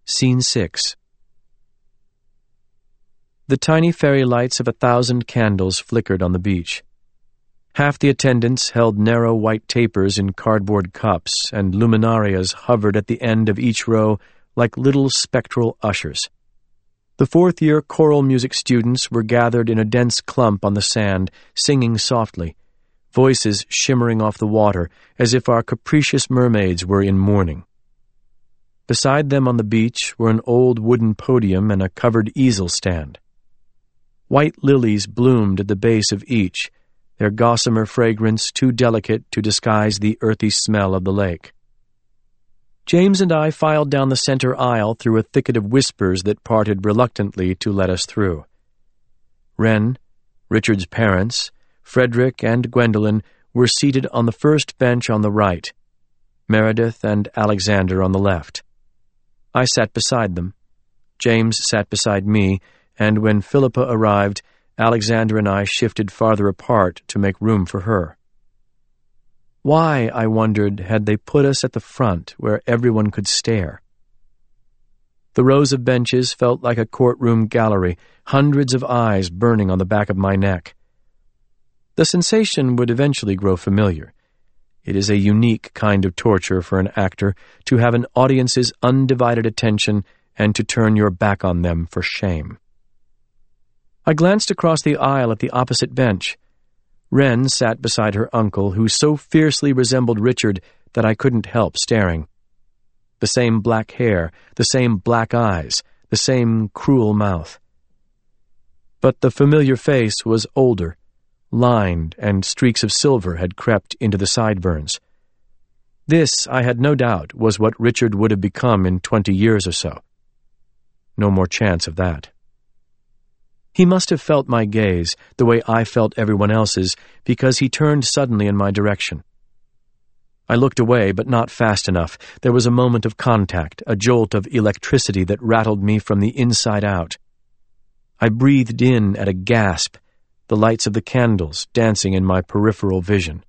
Scene 6. The tiny fairy lights of 1,000 candles flickered on the beach. Half the attendants held narrow white tapers in cardboard cups, and luminarias hovered at the end of each row like little spectral ushers. The fourth-year choral music students were gathered in a dense clump on the sand, singing softly, voices shimmering off the water as if our capricious mermaids were in mourning. Beside them on the beach were an old wooden podium and a covered easel stand. White lilies bloomed at the base of each, their gossamer fragrance too delicate to disguise the earthy smell of the lake. James and I filed down the center aisle through a thicket of whispers that parted reluctantly to let us through. Wren, Richard's parents, Frederick, and Gwendolen were seated on the first bench on the right, Meredith and Alexander on the left. I sat beside them. James sat beside me, and when Philippa arrived, Alexander and I shifted farther apart to make room for her. Why, I wondered, had they put us at the front where everyone could stare? The rows of benches felt like a courtroom gallery, hundreds of eyes burning on the back of my neck. The sensation would eventually grow familiar. It is a unique kind of torture for an actor to have an audience's undivided attention and to turn your back on them for shame. I glanced across the aisle at the opposite bench. Wren sat beside her uncle, who so fiercely resembled Richard that I couldn't help staring. The same black hair, the same black eyes, the same cruel mouth. But the familiar face was older, lined, and streaks of silver had crept into the sideburns. This, I had no doubt, was what Richard would have become in 20 years or so. No more chance of that. He must have felt my gaze, the way I felt everyone else's, because he turned suddenly in my direction. I looked away, but not fast enough. There was a moment of contact, a jolt of electricity that rattled me from the inside out. I breathed in at a gasp, the lights of the candles dancing in my peripheral vision.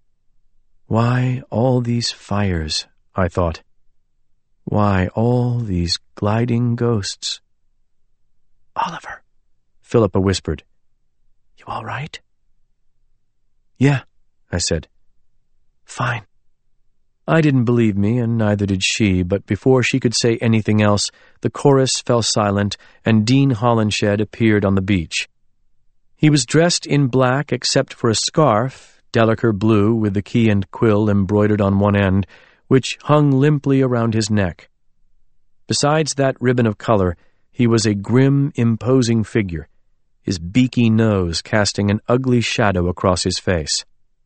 Why all these fires, I thought. Why all these gliding ghosts? Oliver, Philippa whispered. You all right? Yeah, I said. Fine. I didn't believe me, and neither did she, but before she could say anything else, the chorus fell silent, and Dean Holinshed appeared on the beach. He was dressed in black except for a scarf, Delacour blue with the key and quill embroidered on one end, which hung limply around his neck. Besides that ribbon of color, he was a grim, imposing figure, his beaky nose casting an ugly shadow across his face.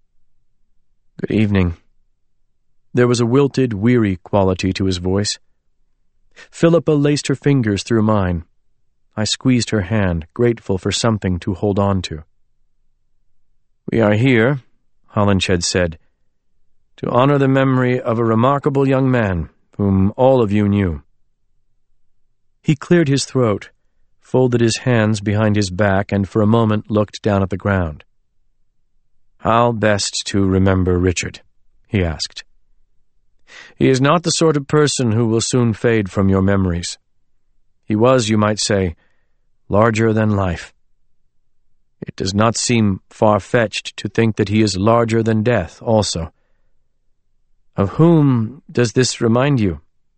Good evening. There was a wilted, weary quality to his voice. Philippa laced her fingers through mine. I squeezed her hand, grateful for something to hold on to. We are here, Holinshed said, to honor the memory of a remarkable young man whom all of you knew. He cleared his throat, folded his hands behind his back, and for a moment looked down at the ground. How best to remember Richard? He asked. He is not the sort of person who will soon fade from your memories. He was, you might say, larger than life. It does not seem far-fetched to think that he is larger than death also. Of whom does this remind you?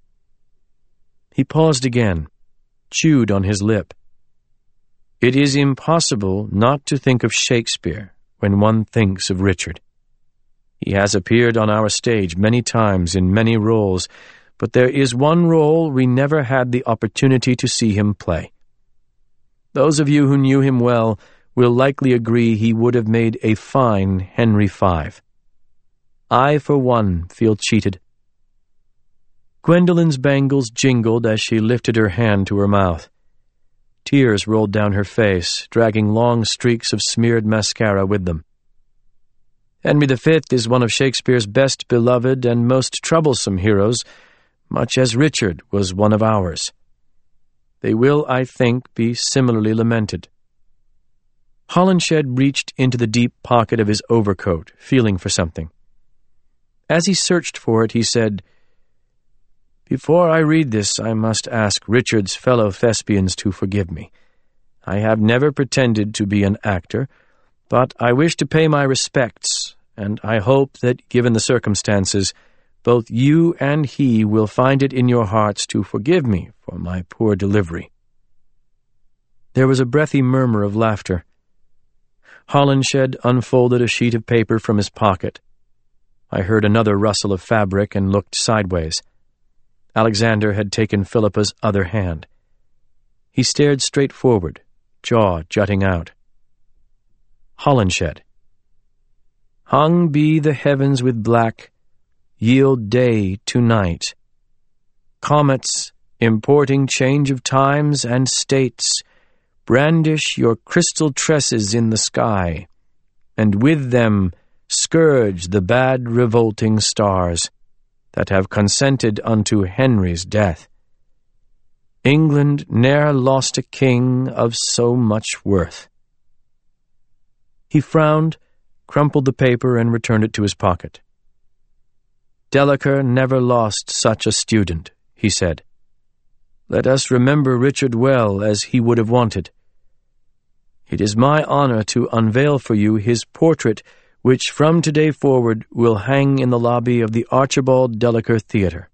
He paused again, chewed on his lip. It is impossible not to think of Shakespeare when one thinks of Richard. He has appeared on our stage many times in many roles, but there is one role we never had the opportunity to see him play. Those of you who knew him well will likely agree he would have made a fine Henry V. I, for one, feel cheated. Gwendolen's bangles jingled as she lifted her hand to her mouth. Tears rolled down her face, dragging long streaks of smeared mascara with them. Henry V is one of Shakespeare's best beloved and most troublesome heroes, much as Richard was one of ours. They will, I think, be similarly lamented. Holinshed reached into the deep pocket of his overcoat, feeling for something. As he searched for it, he said, Before I read this, I must ask Richard's fellow thespians to forgive me. I have never pretended to be an actor, but I wish to pay my respects, and I hope that, given the circumstances, both you and he will find it in your hearts to forgive me for my poor delivery." There was a breathy murmur of laughter. Holinshed unfolded a sheet of paper from his pocket. I heard another rustle of fabric and looked sideways. Alexander had taken Philippa's other hand. He stared straight forward, jaw jutting out. Holinshed. "Hung be the heavens with black, yield day to night. Comets, importing change of times and states, brandish your crystal tresses in the sky, and with them scourge the bad revolting stars that have consented unto Henry's death. England ne'er lost a king of so much worth." He frowned, crumpled the paper, and returned it to his pocket. "Delacour never lost such a student," he said. "Let us remember Richard well, as he would have wanted. It is my honor to unveil for you his portrait, which from today forward will hang in the lobby of the Archibald Delacour Theatre."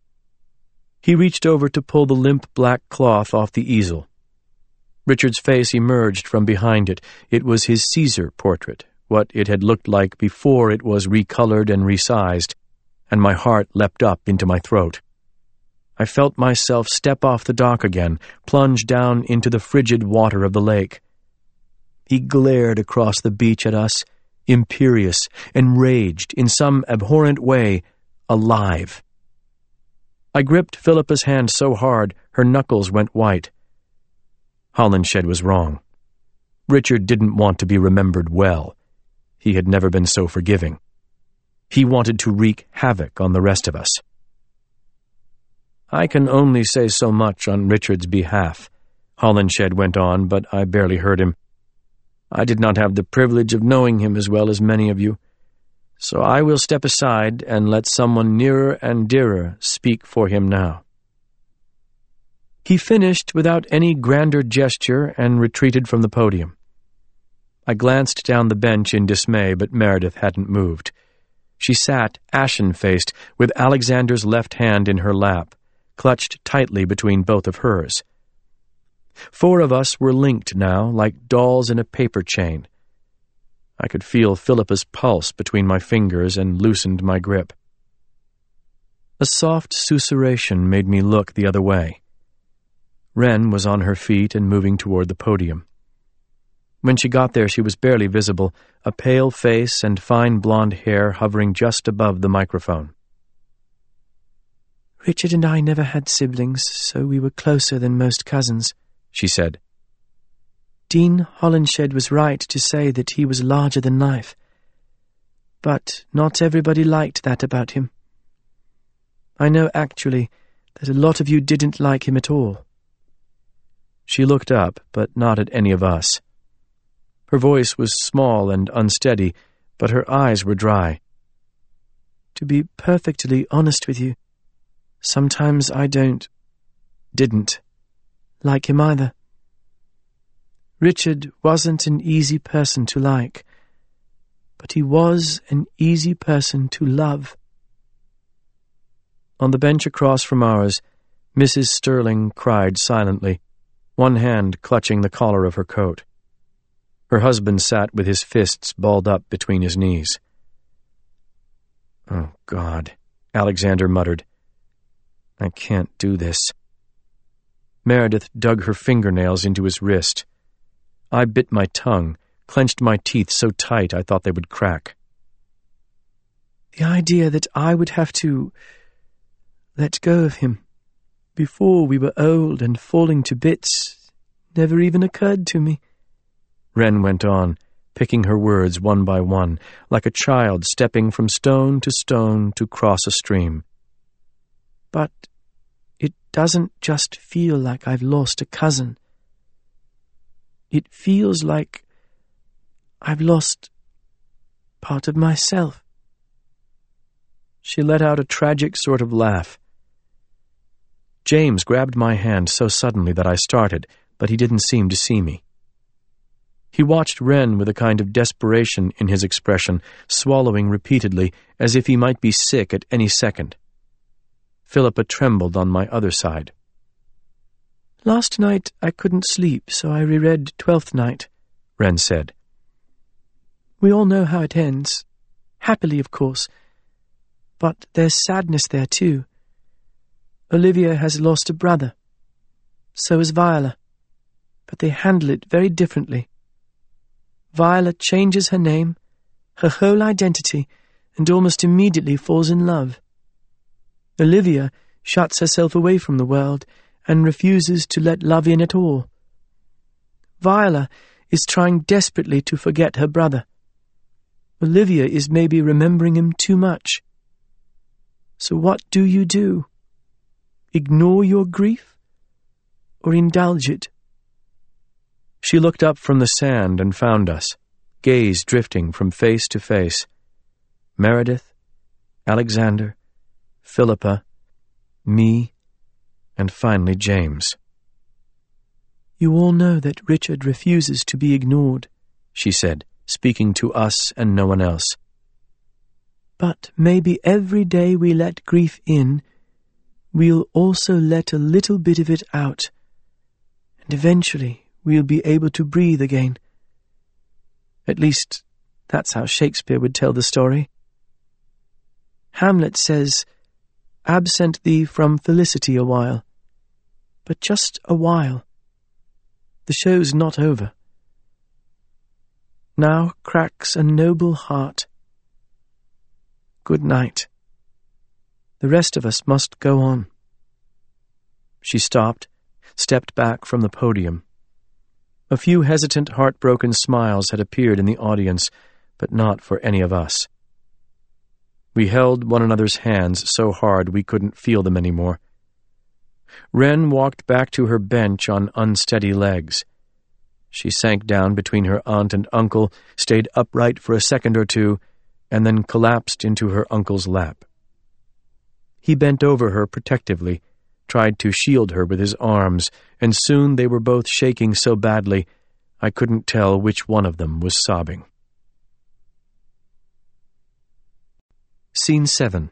He reached over to pull the limp black cloth off the easel. Richard's face emerged from behind it. It was his Caesar portrait, what it had looked like before it was recolored and resized, and my heart leapt up into my throat. I felt myself step off the dock again, plunge down into the frigid water of the lake. He glared across the beach at us, imperious, enraged, in some abhorrent way, alive. I gripped Philippa's hand so hard her knuckles went white. Holinshed was wrong. Richard didn't want to be remembered well. He had never been so forgiving. He wanted to wreak havoc on the rest of us. "I can only say so much on Richard's behalf," Holinshed went on, but I barely heard him. "I did not have the privilege of knowing him as well as many of you, so I will step aside and let someone nearer and dearer speak for him now." He finished without any grander gesture and retreated from the podium. I glanced down the bench in dismay, but Meredith hadn't moved. She sat, ashen-faced, with Alexander's left hand in her lap, clutched tightly between both of hers. 4 of us were linked now, like dolls in a paper chain. I could feel Philippa's pulse between my fingers and loosened my grip. A soft susurration made me look the other way. Wren was on her feet and moving toward the podium. When she got there, she was barely visible, a pale face and fine blonde hair hovering just above the microphone. "Richard and I never had siblings, so we were closer than most cousins," she said. "Dean Holinshed was right to say that he was larger than life, but not everybody liked that about him. I know, actually, that a lot of you didn't like him at all." She looked up, but not at any of us. Her voice was small and unsteady, but her eyes were dry. "To be perfectly honest with you, sometimes I didn't like him either. Richard wasn't an easy person to like, but he was an easy person to love." On the bench across from ours, Mrs. Sterling cried silently, one hand clutching the collar of her coat. Her husband sat with his fists balled up between his knees. "Oh, God," Alexander muttered. "I can't do this." Meredith dug her fingernails into his wrist. I bit my tongue, clenched my teeth so tight I thought they would crack. "The idea that I would have to let go of him before we were old and falling to bits never even occurred to me," Wren went on, picking her words one by one, like a child stepping from stone to cross a stream. "But it doesn't just feel like I've lost a cousin. It feels like I've lost part of myself." She let out a tragic sort of laugh. James grabbed my hand so suddenly that I started, but he didn't seem to see me. He watched Wren with a kind of desperation in his expression, swallowing repeatedly, as if he might be sick at any second. Philippa trembled on my other side. "Last night I couldn't sleep, so I reread Twelfth Night," Wren said. "We all know how it ends. Happily, of course. But there's sadness there, too. Olivia has lost a brother. So has Viola. But they handle it very differently. Viola changes her name, her whole identity, and almost immediately falls in love. Olivia shuts herself away from the world and refuses to let love in at all. Viola is trying desperately to forget her brother. Olivia is maybe remembering him too much. So what do? Ignore your grief? Or indulge it?" She looked up from the sand and found us, gaze drifting from face to face. Meredith, Alexander, Philippa, me, and finally James. "You all know that Richard refuses to be ignored," she said, speaking to us and no one else. "But maybe every day we let grief in, we'll also let a little bit of it out, and eventually we'll be able to breathe again. At least, that's how Shakespeare would tell the story. Hamlet says, 'Absent thee from felicity a while,' but just a while. The show's not over. Now cracks a noble heart. Good night. The rest of us must go on." She stopped, stepped back from the podium. A few hesitant, heartbroken smiles had appeared in the audience, but not for any of us. We held one another's hands so hard we couldn't feel them anymore. Wren walked back to her bench on unsteady legs. She sank down between her aunt and uncle, stayed upright for a second or two, and then collapsed into her uncle's lap. He bent over her protectively, tried to shield her with his arms, and soon they were both shaking so badly I couldn't tell which one of them was sobbing. Scene 7.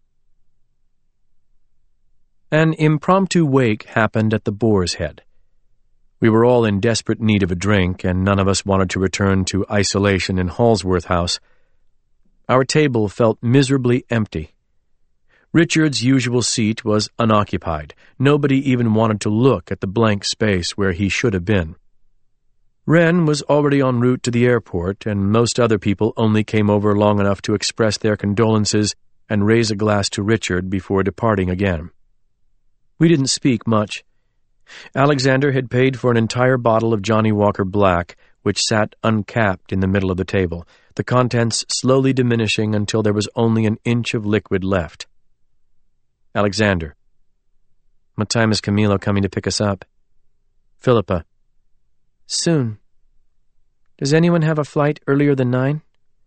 An impromptu wake happened at the Boar's Head. We were all in desperate need of a drink, and none of us wanted to return to isolation in Halsworth House. Our table felt miserably empty. Richard's usual seat was unoccupied. Nobody even wanted to look at the blank space where he should have been. Wren was already en route to the airport, and most other people only came over long enough to express their condolences and raise a glass to Richard before departing again. We didn't speak much. Alexander had paid for an entire bottle of Johnny Walker Black, which sat uncapped in the middle of the table, the contents slowly diminishing until there was only an inch of liquid left. Alexander. What time is Camilo coming to pick us up? Philippa. Soon. Does anyone have a flight earlier than 9?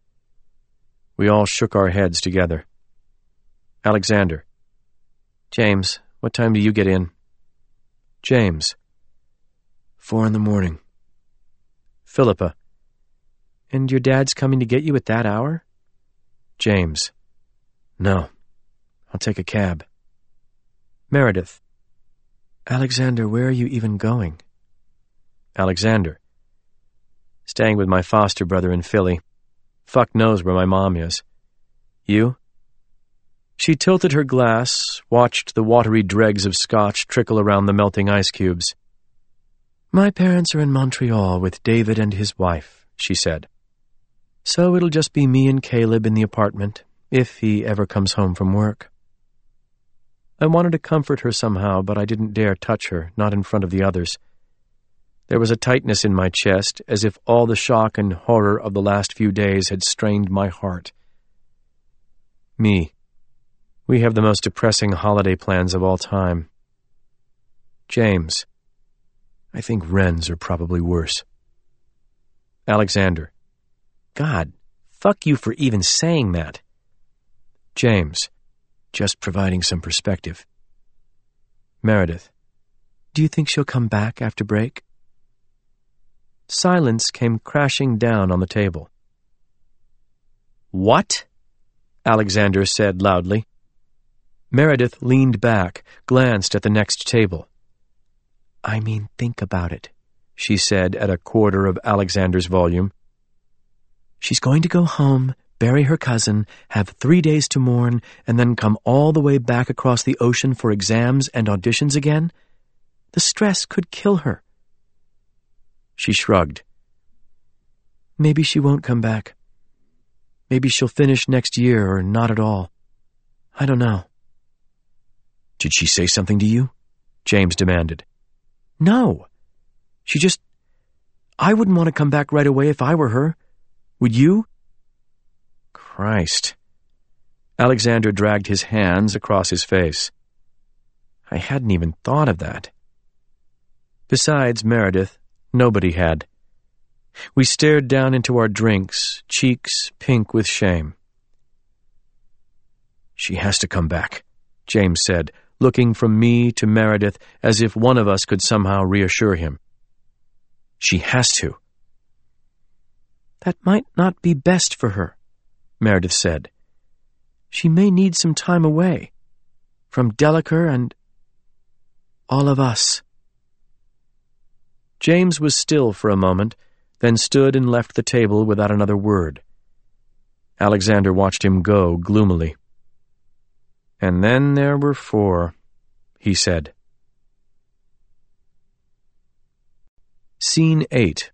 We all shook our heads together. Alexander. James, what time do you get in? James. 4 a.m. Philippa. And your dad's coming to get you at that hour? James. No. I'll take a cab. Meredith. Alexander, where are you even going? Alexander. Staying with my foster brother in Philly. Fuck knows where my mom is. You? She tilted her glass, watched the watery dregs of scotch trickle around the melting ice cubes. My parents are in Montreal with David and his wife, she said. So it'll just be me and Caleb in the apartment, if he ever comes home from work. I wanted to comfort her somehow, but I didn't dare touch her, not in front of the others. There was a tightness in my chest, as if all the shock and horror of the last few days had strained my heart. Me. We have the most depressing holiday plans of all time. James. I think Wren's are probably worse. Alexander. God, fuck you for even saying that. James. Just providing some perspective. Meredith. Do you think she'll come back after break? Silence came crashing down on the table. "What?" Alexander said loudly. Meredith leaned back, glanced at the next table. "I mean, think about it," she said at a quarter of Alexander's volume. "She's going to go home, bury her cousin, have 3 days to mourn, and then come all the way back across the ocean for exams and auditions again? The stress could kill her." She shrugged. "Maybe she won't come back. Maybe she'll finish next year or not at all. I don't know." "Did she say something to you?" James demanded. "No. I wouldn't want to come back right away if I were her. Would you?" Christ. Alexander dragged his hands across his face. I hadn't even thought of that. Besides Meredith, nobody had. We stared down into our drinks, cheeks pink with shame. "She has to come back," James said, looking from me to Meredith as if one of us could somehow reassure him. "She has to." "That might not be best for her," Meredith said. "She may need some time away. From Delacour and all of us." James was still for a moment, then stood and left the table without another word. Alexander watched him go gloomily. "And then there were 4, he said. Scene 8.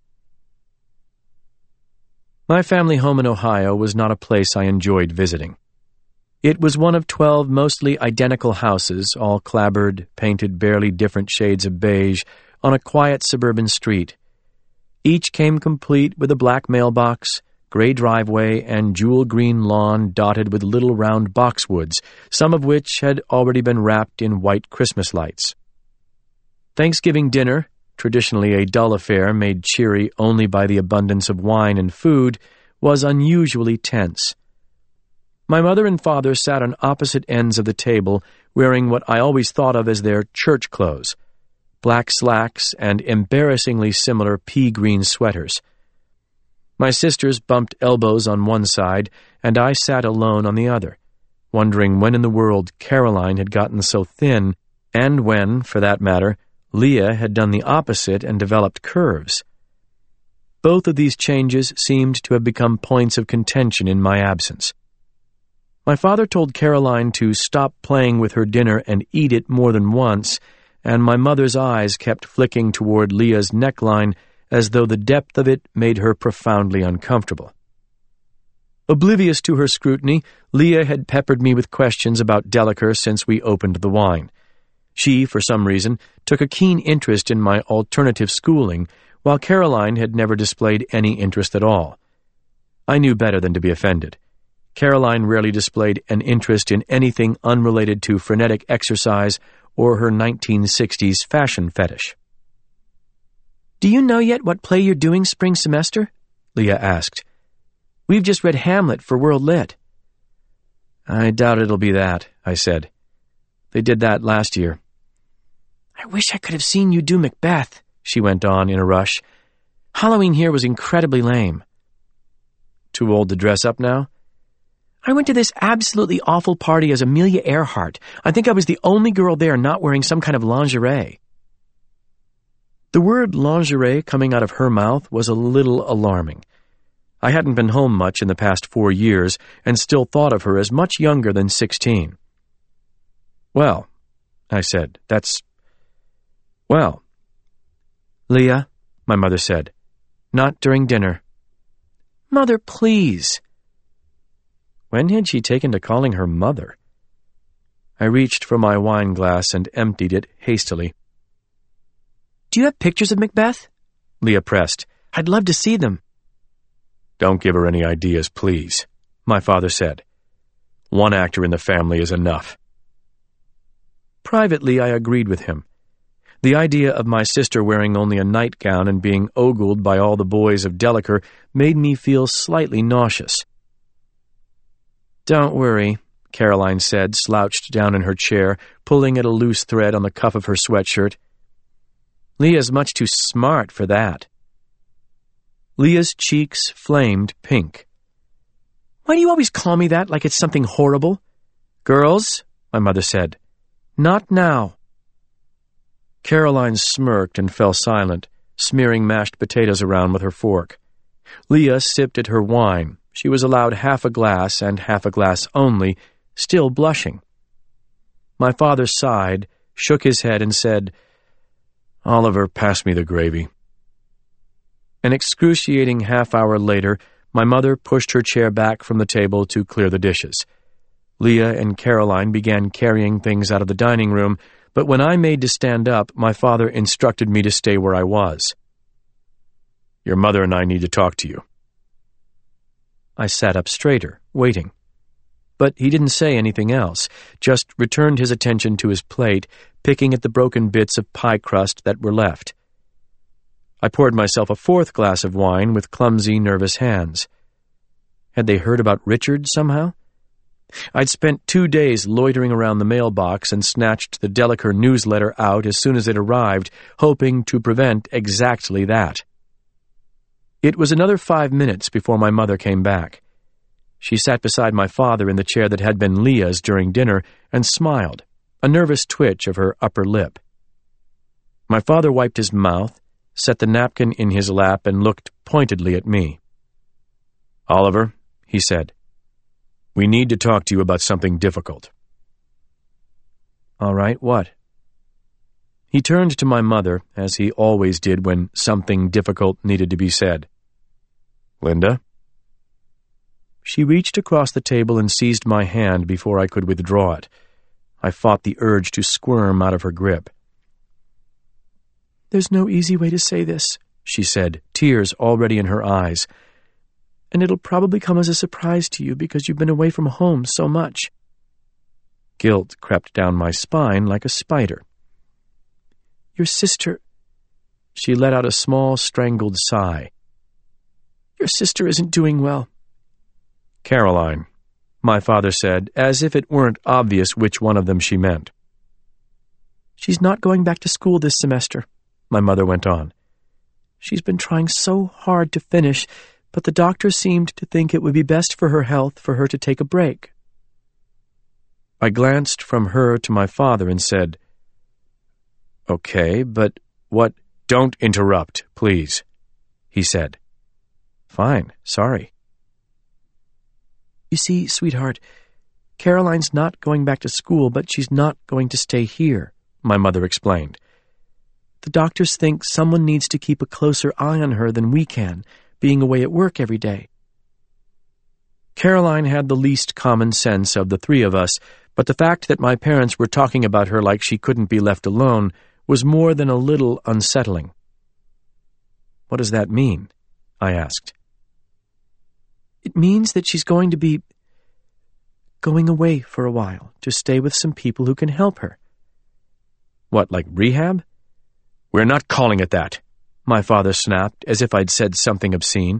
My family home in Ohio was not a place I enjoyed visiting. It was one of 12 mostly identical houses, all clapboard, painted barely different shades of beige, on a quiet suburban street. Each came complete with a black mailbox, gray driveway, and jewel-green lawn dotted with little round boxwoods, some of which had already been wrapped in white Christmas lights. Thanksgiving dinner, traditionally a dull affair made cheery only by the abundance of wine and food, was unusually tense. My mother and father sat on opposite ends of the table, wearing what I always thought of as their church clothes, black slacks and embarrassingly similar pea-green sweaters. My sisters bumped elbows on one side, and I sat alone on the other, wondering when in the world Caroline had gotten so thin, and when, for that matter, Leah had done the opposite and developed curves. Both of these changes seemed to have become points of contention in my absence. My father told Caroline to stop playing with her dinner and eat it more than once, and my mother's eyes kept flicking toward Leah's neckline as though the depth of it made her profoundly uncomfortable. Oblivious to her scrutiny, Leah had peppered me with questions about Delacour since we opened the wine. She, for some reason, took a keen interest in my alternative schooling, while Caroline had never displayed any interest at all. I knew better than to be offended. Caroline rarely displayed an interest in anything unrelated to frenetic exercise or her 1960s fashion fetish. "Do you know yet what play you're doing spring semester?" Leah asked. "We've just read Hamlet for World Lit." "I doubt it'll be that," I said. "They did that last year." "I wish I could have seen you do Macbeth," she went on in a rush. "Halloween here was incredibly lame." "Too old to dress up now?" "I went to this absolutely awful party as Amelia Earhart. I think I was the only girl there not wearing some kind of lingerie." The word lingerie coming out of her mouth was a little alarming. I hadn't been home much in the past 4 years and still thought of her as much younger than 16. "Well," I said, well. "Leah," my mother said, "not during dinner." "Mother, please." When had she taken to calling her mother? I reached for my wine glass and emptied it hastily. "Do you have pictures of Macbeth?" Leah pressed. "I'd love to see them." "Don't give her any ideas, please," my father said. "One actor in the family is enough." Privately, I agreed with him. The idea of my sister wearing only a nightgown and being ogled by all the boys of Delacour made me feel slightly nauseous. "Don't worry," Caroline said, slouched down in her chair, pulling at a loose thread on the cuff of her sweatshirt. Leah's much too smart for that. Leah's cheeks flamed pink. Why do you always call me that, like it's something horrible? Girls, my mother said, not now. Caroline smirked and fell silent, smearing mashed potatoes around with her fork. Leah sipped at her wine. She was allowed half a glass and half a glass only, still blushing. My father sighed, shook his head, and said, Oliver, pass me the gravy. An excruciating half-hour later, my mother pushed her chair back from the table to clear the dishes. Leah and Caroline began carrying things out of the dining room, but when I made to stand up, my father instructed me to stay where I was. Your mother and I need to talk to you. I sat up straighter, waiting. But he didn't say anything else, just returned his attention to his plate, picking at the broken bits of pie crust that were left. I poured myself a fourth glass of wine with clumsy, nervous hands. Had they heard about Richard somehow? I'd spent 2 days loitering around the mailbox and snatched the Delacour newsletter out as soon as it arrived, hoping to prevent exactly that. It was another 5 minutes before my mother came back. She sat beside my father in the chair that had been Leah's during dinner and smiled, a nervous twitch of her upper lip. My father wiped his mouth, set the napkin in his lap, and looked pointedly at me. Oliver, he said, we need to talk to you about something difficult. All right, what? He turned to my mother, as he always did when something difficult needed to be said. Linda? She reached across the table and seized my hand before I could withdraw it. I fought the urge to squirm out of her grip. There's no easy way to say this, she said, tears already in her eyes. And it'll probably come as a surprise to you because you've been away from home so much. Guilt crept down my spine like a spider. Your sister... She let out a small, strangled sigh. Your sister isn't doing well. Caroline, my father said, as if it weren't obvious which one of them she meant. She's not going back to school this semester, my mother went on. She's been trying so hard to finish, but the doctor seemed to think it would be best for her health for her to take a break. I glanced from her to my father and said, Okay, but what... Don't interrupt, please, he said. Fine, sorry. You see, sweetheart, Caroline's not going back to school, but she's not going to stay here, my mother explained. The doctors think someone needs to keep a closer eye on her than we can, being away at work every day. Caroline had the least common sense of the three of us, but the fact that my parents were talking about her like she couldn't be left alone was more than a little unsettling. What does that mean? I asked. It means that she's going to be going away for a while to stay with some people who can help her. What, like rehab? We're not calling it that, my father snapped, as if I'd said something obscene.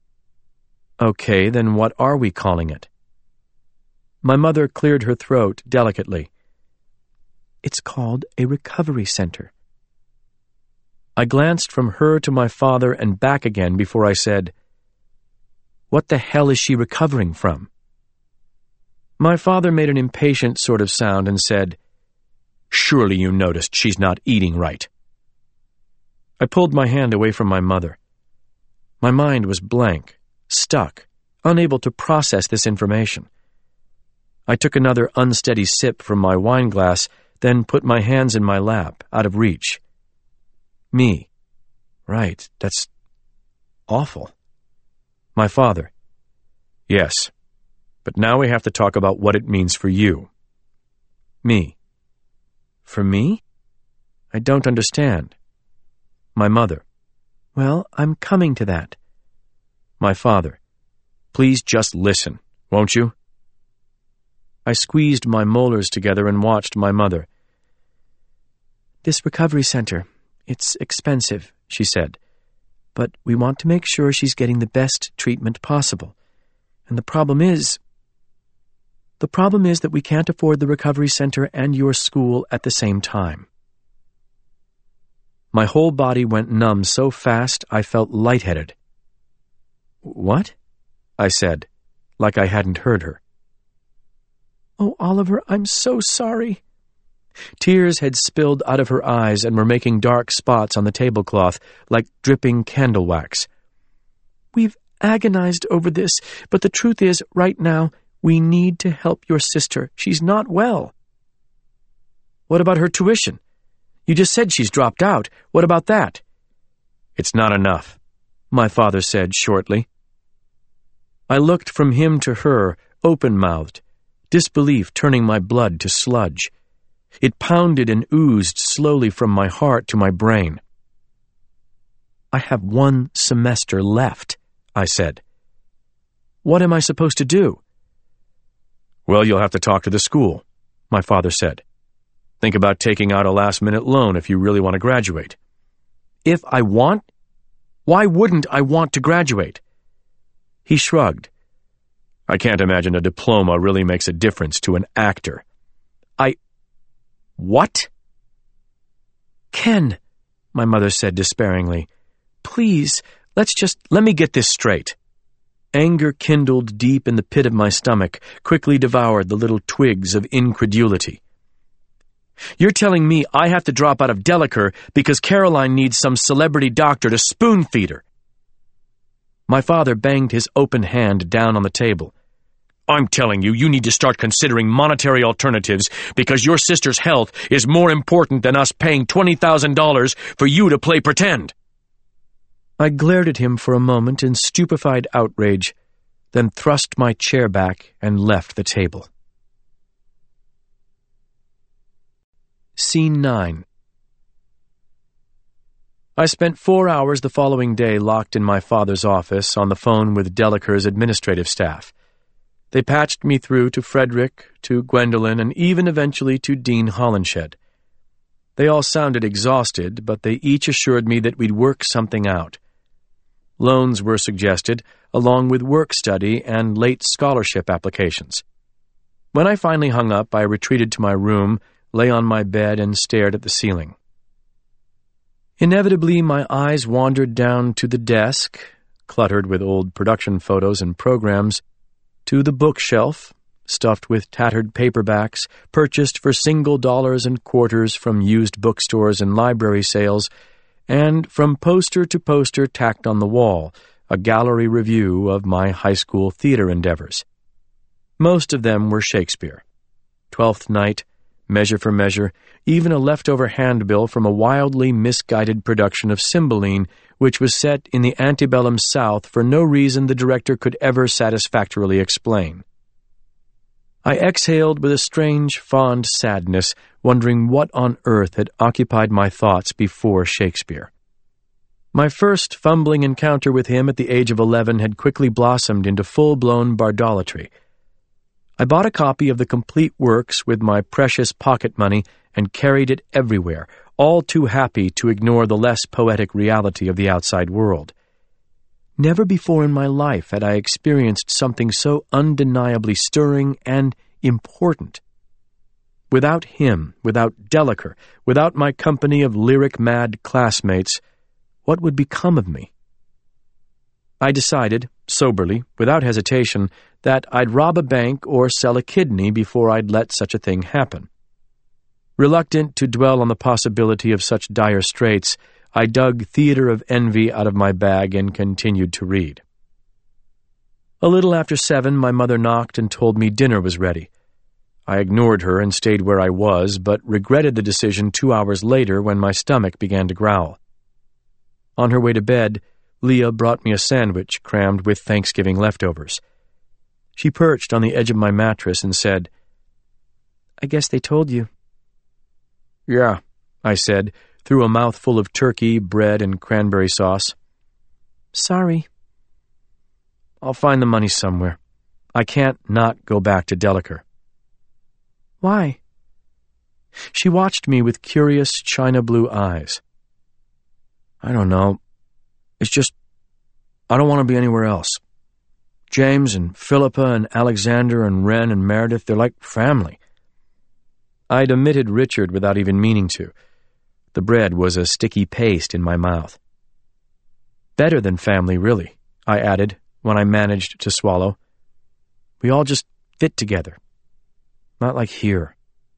Okay, then what are we calling it? My mother cleared her throat delicately. It's called a recovery center. I glanced from her to my father and back again before I said, What the hell is she recovering from? My father made an impatient sort of sound and said, Surely you noticed she's not eating right. I pulled my hand away from my mother. My mind was blank, stuck, unable to process this information. I took another unsteady sip from my wine glass, then put my hands in my lap, out of reach. Me. Right, that's awful. My father. Yes, but now we have to talk about what it means for you. Me. For me? I don't understand. My mother. Well, I'm coming to that. My father. Please just listen, won't you? I squeezed my molars together and watched my mother. This recovery center, it's expensive, she said, but we want to make sure she's getting the best treatment possible. And the problem is that we can't afford the recovery center and your school at the same time. My whole body went numb so fast I felt lightheaded. "What?" I said, like I hadn't heard her. "Oh, Oliver, I'm so sorry." Tears had spilled out of her eyes and were making dark spots on the tablecloth, like dripping candle wax. "We've agonized over this, but the truth is, right now, we need to help your sister. She's not well." "What about her tuition? You just said she's dropped out. What about that?" "It's not enough," my father said shortly. I looked from him to her, open-mouthed, disbelief turning my blood to sludge. It pounded and oozed slowly from my heart to my brain. "I have 1 semester left," I said. "What am I supposed to do?" "Well, you'll have to talk to the school," my father said. "Think about taking out a last-minute loan if you really want to graduate." "If I want? Why wouldn't I want to graduate?" He shrugged. "I can't imagine a diploma really makes a difference to an actor." What? "Ken," my mother said despairingly, "please, let me get this straight." Anger kindled deep in the pit of my stomach, quickly devoured the little twigs of incredulity. "You're telling me I have to drop out of Delacour because Caroline needs some celebrity doctor to spoon-feed her?" My father banged his open hand down on the table. "I'm telling you, you need to start considering monetary alternatives because your sister's health is more important than us paying $20,000 for you to play pretend." I glared at him for a moment in stupefied outrage, then thrust my chair back and left the table. Scene 9. I spent 4 hours the following day locked in my father's office on the phone with Delacour's administrative staff. They patched me through to Frederick, to Gwendolen, and even eventually to Dean Holinshed. They all sounded exhausted, but they each assured me that we'd work something out. Loans were suggested, along with work study and late scholarship applications. When I finally hung up, I retreated to my room, lay on my bed, and stared at the ceiling. Inevitably, my eyes wandered down to the desk, cluttered with old production photos and programs, to the bookshelf, stuffed with tattered paperbacks, purchased for single dollars and quarters from used bookstores and library sales, and from poster to poster tacked on the wall, a gallery review of my high school theater endeavors. Most of them were Shakespeare. Twelfth Night, Measure for Measure, even a leftover handbill from a wildly misguided production of Cymbeline, which was set in the antebellum South for no reason the director could ever satisfactorily explain. I exhaled with a strange, fond sadness, wondering what on earth had occupied my thoughts before Shakespeare. My first fumbling encounter with him at the age of 11 had quickly blossomed into full-blown bardolatry. I bought a copy of the complete works with my precious pocket money and carried it everywhere, all too happy to ignore the less poetic reality of the outside world. Never before in my life had I experienced something so undeniably stirring and important. Without him, without Delacour, without my company of lyric-mad classmates, what would become of me? I decided, soberly, without hesitation, that I'd rob a bank or sell a kidney before I'd let such a thing happen. Reluctant to dwell on the possibility of such dire straits, I dug Theatre of Envy out of my bag and continued to read. A little after 7, my mother knocked and told me dinner was ready. I ignored her and stayed where I was, but regretted the decision 2 hours later when my stomach began to growl. On her way to bed, Leah brought me a sandwich crammed with Thanksgiving leftovers. She perched on the edge of my mattress and said, "I guess they told you." "Yeah," I said, through a mouthful of turkey, bread, and cranberry sauce. "Sorry." "I'll find the money somewhere. I can't not go back to Delacour." "Why?" She watched me with curious china blue eyes. "I don't know. It's just, I don't want to be anywhere else. James and Philippa and Alexander and Wren and Meredith, they're like family." I'd omitted Richard without even meaning to. The bread was a sticky paste in my mouth. Better than family, really, I added when I managed to swallow. We all just fit together. Not like here.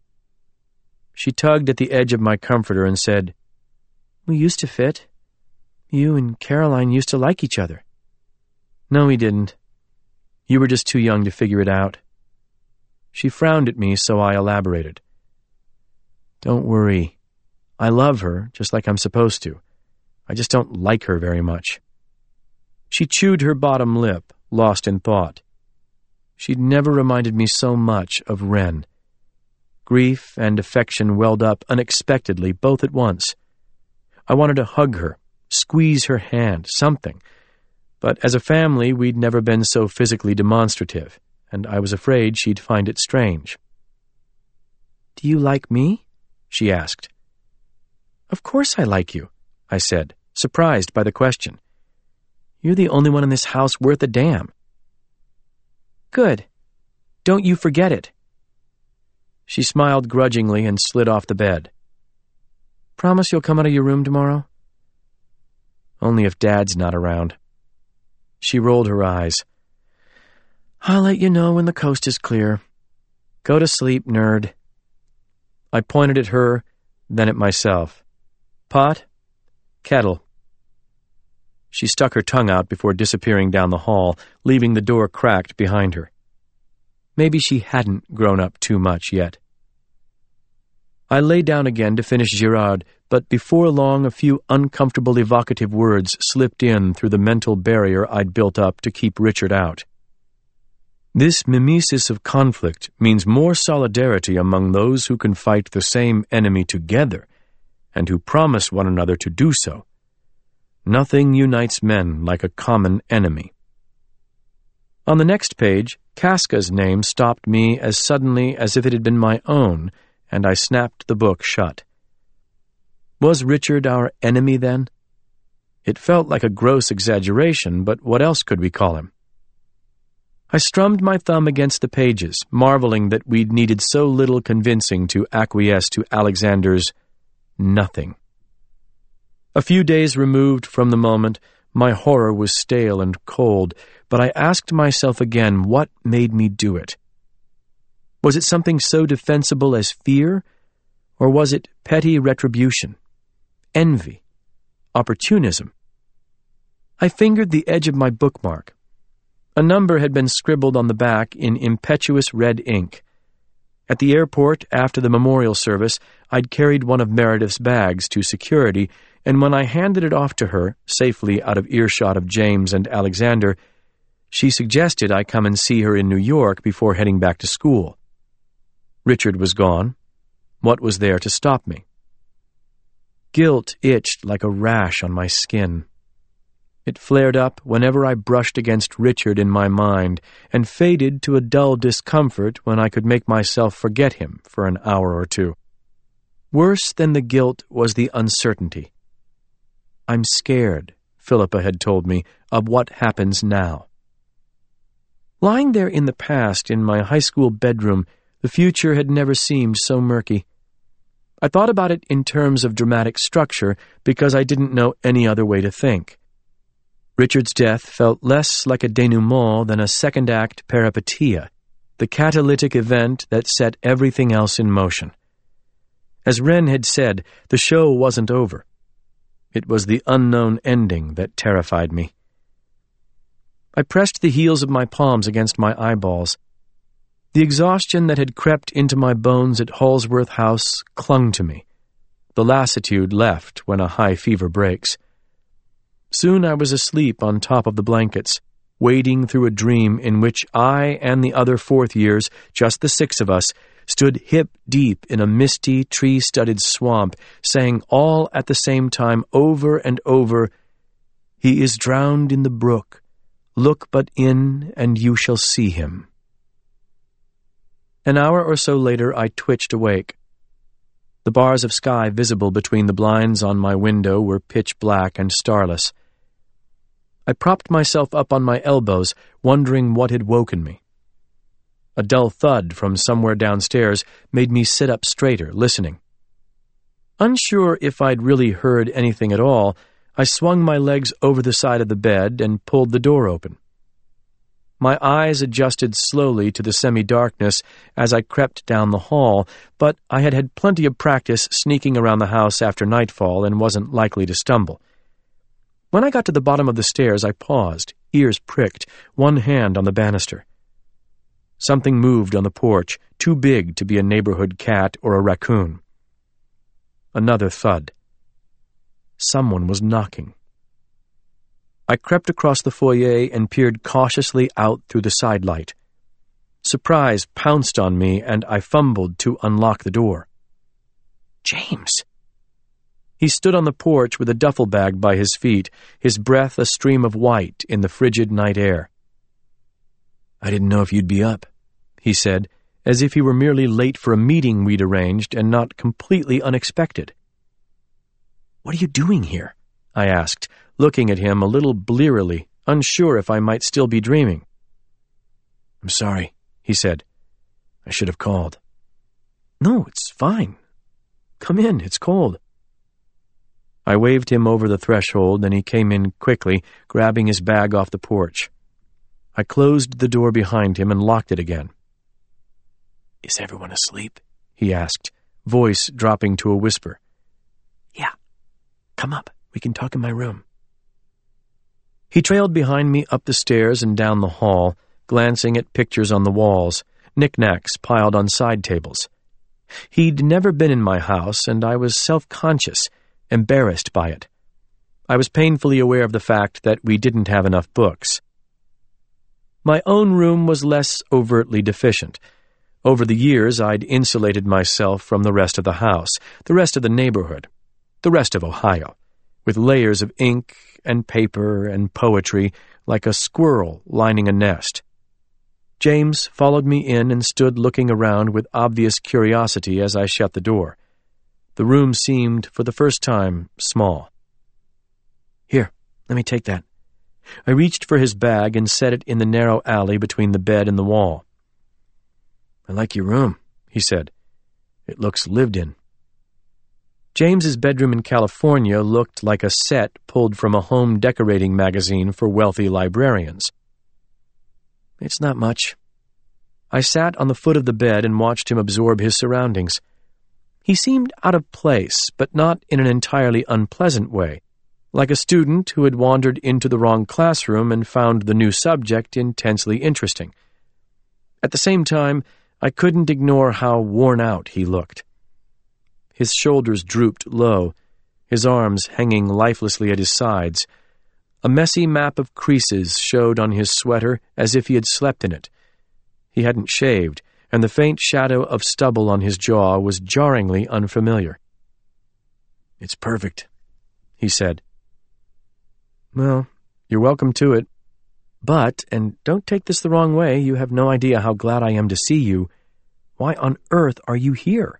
She tugged at the edge of my comforter and said, "We used to fit. You and Caroline used to like each other." "No, we didn't. You were just too young to figure it out." She frowned at me, so I elaborated. "Don't worry. I love her, just like I'm supposed to. I just don't like her very much." She chewed her bottom lip, lost in thought. She'd never reminded me so much of Wren. Grief and affection welled up unexpectedly, both at once. I wanted to hug her, squeeze her hand, something. But as a family, we'd never been so physically demonstrative, and I was afraid she'd find it strange. "Do you like me?" she asked. "Of course I like you," I said, surprised by the question. "You're the only one in this house worth a damn." "Good. Don't you forget it." She smiled grudgingly and slid off the bed. "Promise you'll come out of your room tomorrow?" "Only if Dad's not around." She rolled her eyes. "I'll let you know when the coast is clear. Go to sleep, nerd." I pointed at her, then at myself. "Pot? Kettle." She stuck her tongue out before disappearing down the hall, leaving the door cracked behind her. Maybe she hadn't grown up too much yet. I lay down again to finish Girard, but before long a few uncomfortable evocative words slipped in through the mental barrier I'd built up to keep Richard out. This mimesis of conflict means more solidarity among those who can fight the same enemy together, and who promise one another to do so. Nothing unites men like a common enemy. On the next page, Casca's name stopped me as suddenly as if it had been my own, and I snapped the book shut. Was Richard our enemy then? It felt like a gross exaggeration, but what else could we call him? I strummed my thumb against the pages, marveling that we'd needed so little convincing to acquiesce to Alexander's nothing. A few days removed from the moment, my horror was stale and cold, but I asked myself again what made me do it. Was it something so defensible as fear, or was it petty retribution, envy, opportunism? I fingered the edge of my bookmark. A number had been scribbled on the back in impetuous red ink. At the airport, after the memorial service, I'd carried one of Meredith's bags to security, and when I handed it off to her, safely out of earshot of James and Alexander, she suggested I come and see her in New York before heading back to school. Richard was gone. What was there to stop me? Guilt itched like a rash on my skin. It flared up whenever I brushed against Richard in my mind, and faded to a dull discomfort when I could make myself forget him for an hour or two. Worse than the guilt was the uncertainty. "I'm scared," Philippa had told me, "of what happens now." Lying there in the past in my high school bedroom, the future had never seemed so murky. I thought about it in terms of dramatic structure because I didn't know any other way to think. Richard's death felt less like a denouement than a second-act peripeteia, the catalytic event that set everything else in motion. As Wren had said, the show wasn't over. It was the unknown ending that terrified me. I pressed the heels of my palms against my eyeballs. The exhaustion that had crept into my bones at Halsworth House clung to me. The lassitude left when a high fever breaks. Soon I was asleep on top of the blankets, wading through a dream in which I and the other fourth years, just the 6 of us, stood hip-deep in a misty, tree-studded swamp, saying all at the same time over and over, "He is drowned in the brook. Look but in, and you shall see him." An hour or so later I twitched awake. The bars of sky visible between the blinds on my window were pitch black and starless. I propped myself up on my elbows, wondering what had woken me. A dull thud from somewhere downstairs made me sit up straighter, listening. Unsure if I'd really heard anything at all, I swung my legs over the side of the bed and pulled the door open. My eyes adjusted slowly to the semi-darkness as I crept down the hall, but I had had plenty of practice sneaking around the house after nightfall and wasn't likely to stumble. When I got to the bottom of the stairs, I paused, ears pricked, one hand on the banister. Something moved on the porch, too big to be a neighborhood cat or a raccoon. Another thud. Someone was knocking. I crept across the foyer and peered cautiously out through the sidelight. Surprise pounced on me, and I fumbled to unlock the door. James! He stood on the porch with a duffel bag by his feet, his breath a stream of white in the frigid night air. "I didn't know if you'd be up," he said, as if he were merely late for a meeting we'd arranged and not completely unexpected. "What are you doing here?" I asked, looking at him a little blearily, unsure if I might still be dreaming. "I'm sorry," he said. "I should have called." "No, it's fine. Come in, it's cold." I waved him over the threshold, and he came in quickly, grabbing his bag off the porch. I closed the door behind him and locked it again. "Is everyone asleep?" he asked, voice dropping to a whisper. "Yeah. Come up. We can talk in my room." He trailed behind me up the stairs and down the hall, glancing at pictures on the walls, knickknacks piled on side tables. He'd never been in my house, and I was self-conscious, embarrassed by it. I was painfully aware of the fact that we didn't have enough books. My own room was less overtly deficient. Over the years, I'd insulated myself from the rest of the house, the rest of the neighborhood, the rest of Ohio, with layers of ink and paper and poetry like a squirrel lining a nest. James followed me in and stood looking around with obvious curiosity as I shut the door. The room seemed, for the first time, small. "Here, let me take that." I reached for his bag and set it in the narrow alley between the bed and the wall. "I like your room," he said. "It looks lived in." James's bedroom in California looked like a set pulled from a home decorating magazine for wealthy librarians. "It's not much." I sat on the foot of the bed and watched him absorb his surroundings. He seemed out of place, but not in an entirely unpleasant way, like a student who had wandered into the wrong classroom and found the new subject intensely interesting. At the same time, I couldn't ignore how worn out he looked. His shoulders drooped low, his arms hanging lifelessly at his sides. A messy map of creases showed on his sweater as if he had slept in it. He hadn't shaved, and the faint shadow of stubble on his jaw was jarringly unfamiliar. "It's perfect," he said. "Well, you're welcome to it. But, and don't take this the wrong way, you have no idea how glad I am to see you. Why on earth are you here?"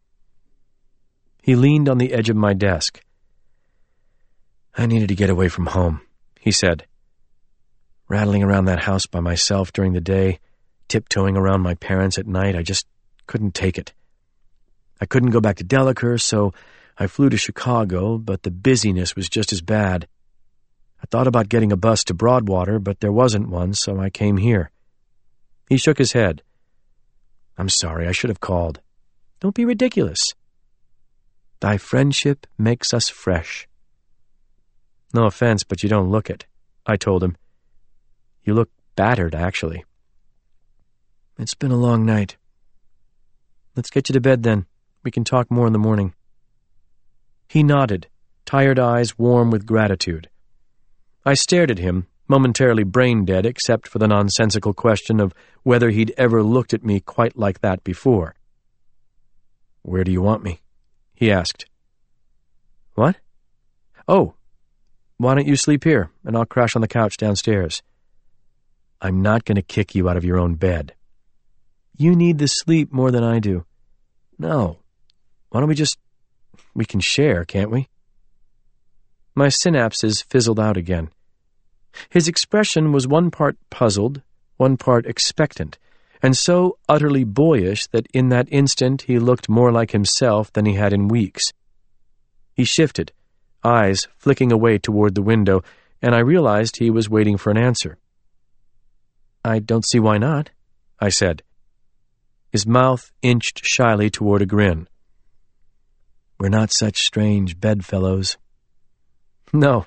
He leaned on the edge of my desk. "I needed to get away from home," he said. "Rattling around that house by myself during the day, tiptoeing around my parents at night, I just couldn't take it. I couldn't go back to Delacre, so I flew to Chicago, but the busyness was just as bad. I thought about getting a bus to Broadwater, but there wasn't one, so I came here." He shook his head. "I'm sorry, I should have called." "Don't be ridiculous." "Thy friendship makes us fresh." "No offense, but you don't look it," I told him. "You look battered, actually." "It's been a long night." "Let's get you to bed, then. We can talk more in the morning." He nodded, tired eyes warm with gratitude. I stared at him, momentarily brain-dead except for the nonsensical question of whether he'd ever looked at me quite like that before. "Where do you want me?" he asked. "What?" "Oh, why don't you sleep here, and I'll crash on the couch downstairs." "I'm not going to kick you out of your own bed." "You need the sleep more than I do." "No. Why don't we can share, can't we?" My synapses fizzled out again. His expression was one part puzzled, one part expectant, and so utterly boyish that in that instant he looked more like himself than he had in weeks. He shifted, eyes flicking away toward the window, and I realized he was waiting for an answer. "I don't see why not," I said. His mouth inched shyly toward a grin. "We're not such strange bedfellows." "No."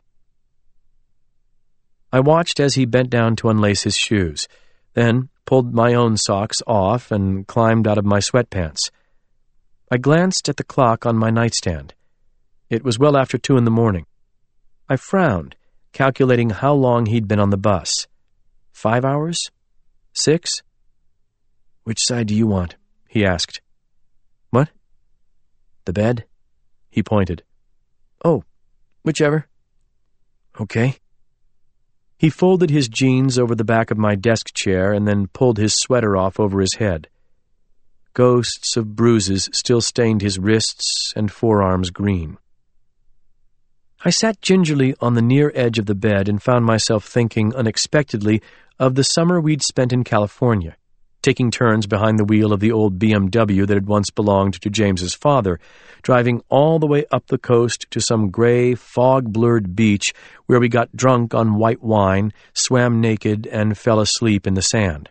I watched as he bent down to unlace his shoes, then pulled my own socks off and climbed out of my sweatpants. I glanced at the clock on my nightstand. It was well after 2 a.m. I frowned, calculating how long he'd been on the bus. 5 hours? 6? "Which side do you want?" he asked. "What?" "The bed?" He pointed. "Oh, whichever." "Okay." He folded his jeans over the back of my desk chair and then pulled his sweater off over his head. Ghosts of bruises still stained his wrists and forearms green. I sat gingerly on the near edge of the bed and found myself thinking unexpectedly of the summer we'd spent in California, taking turns behind the wheel of the old BMW that had once belonged to James's father, driving all the way up the coast to some gray, fog-blurred beach where we got drunk on white wine, swam naked, and fell asleep in the sand.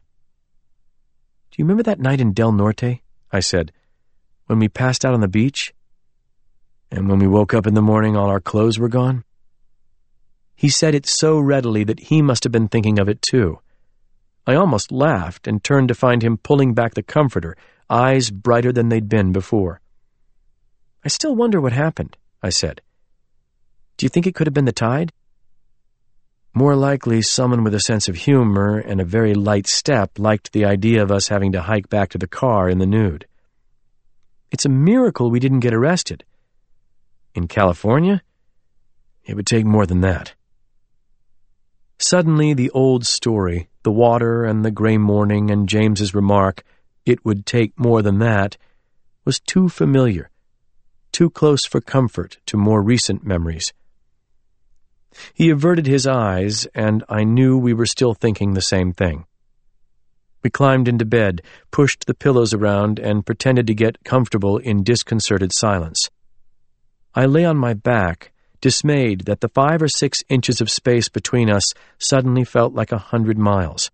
"Do you remember that night in Del Norte?" I said, "when we passed out on the beach? And when we woke up in the morning all our clothes were gone?" He said it so readily that he must have been thinking of it too. I almost laughed and turned to find him pulling back the comforter, eyes brighter than they'd been before. "I still wonder what happened," I said. "Do you think it could have been the tide?" More likely someone with a sense of humor and a very light step liked the idea of us having to hike back to the car in the nude. It's a miracle we didn't get arrested. In California, it would take more than that. Suddenly, the old story, the water and the gray morning and James's remark, "It would take more than that," was too familiar, too close for comfort to more recent memories. He averted his eyes, and I knew we were still thinking the same thing. We climbed into bed, pushed the pillows around, and pretended to get comfortable in disconcerted silence. I lay on my back, dismayed that the 5 or 6 inches of space between us suddenly felt like 100 miles.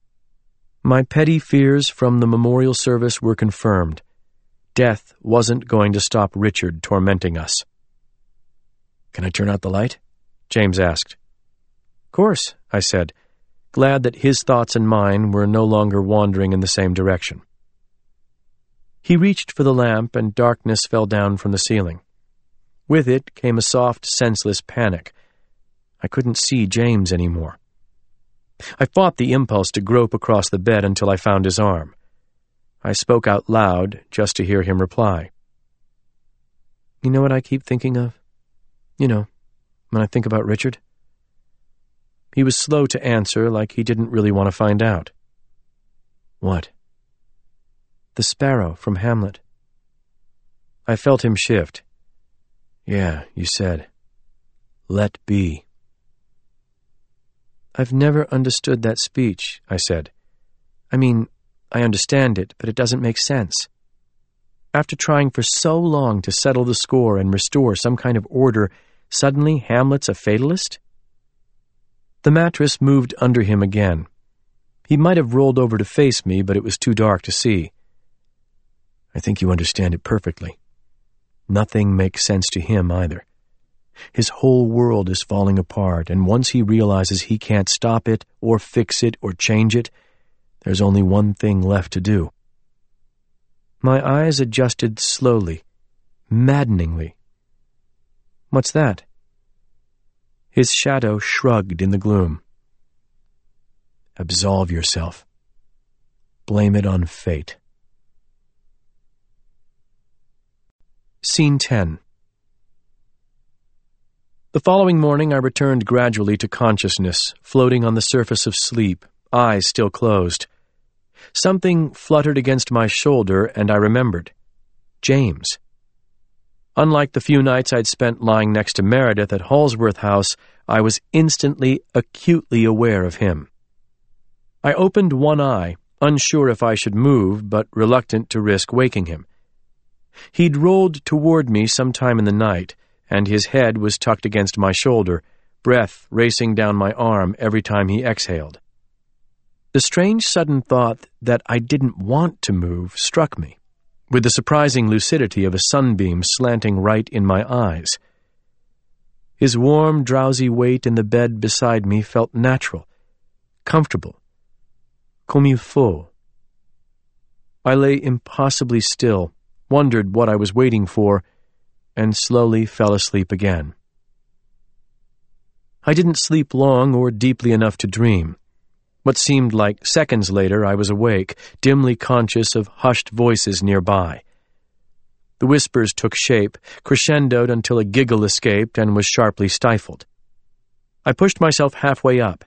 My petty fears from the memorial service were confirmed. Death wasn't going to stop Richard tormenting us. "Can I turn out the light?" James asked. "Course," I said, glad that his thoughts and mine were no longer wandering in the same direction. He reached for the lamp, and darkness fell down from the ceiling. With it came a soft, senseless panic. I couldn't see James anymore. I fought the impulse to grope across the bed until I found his arm. I spoke out loud just to hear him reply. "You know what I keep thinking of? You know, when I think about Richard?" He was slow to answer, like he didn't really want to find out. "What?" "The sparrow from Hamlet." I felt him shift. "Yeah, you said. Let be." "I've never understood that speech," I said. "I mean, I understand it, but it doesn't make sense. After trying for so long to settle the score and restore some kind of order, suddenly Hamlet's a fatalist?" The mattress moved under him again. He might have rolled over to face me, but it was too dark to see. "I think you understand it perfectly. Nothing makes sense to him either. His whole world is falling apart, and once he realizes he can't stop it or fix it or change it, there's only one thing left to do." My eyes adjusted slowly, maddeningly. "What's that?" His shadow shrugged in the gloom. "Absolve yourself. Blame it on fate." Scene 10. The following morning I returned gradually to consciousness, floating on the surface of sleep, eyes still closed. Something fluttered against my shoulder, and I remembered. James. Unlike the few nights I'd spent lying next to Meredith at Halsworth House, I was instantly, acutely aware of him. I opened one eye, unsure if I should move, but reluctant to risk waking him. He'd rolled toward me sometime in the night, and his head was tucked against my shoulder, breath racing down my arm every time he exhaled. The strange sudden thought that I didn't want to move struck me, with the surprising lucidity of a sunbeam slanting right in my eyes. His warm, drowsy weight in the bed beside me felt natural, comfortable, comme il faut. I lay impossibly still, wondered what I was waiting for, and slowly fell asleep again. I didn't sleep long or deeply enough to dream. What seemed like seconds later, I was awake, dimly conscious of hushed voices nearby. The whispers took shape, crescendoed until a giggle escaped and was sharply stifled. I pushed myself halfway up.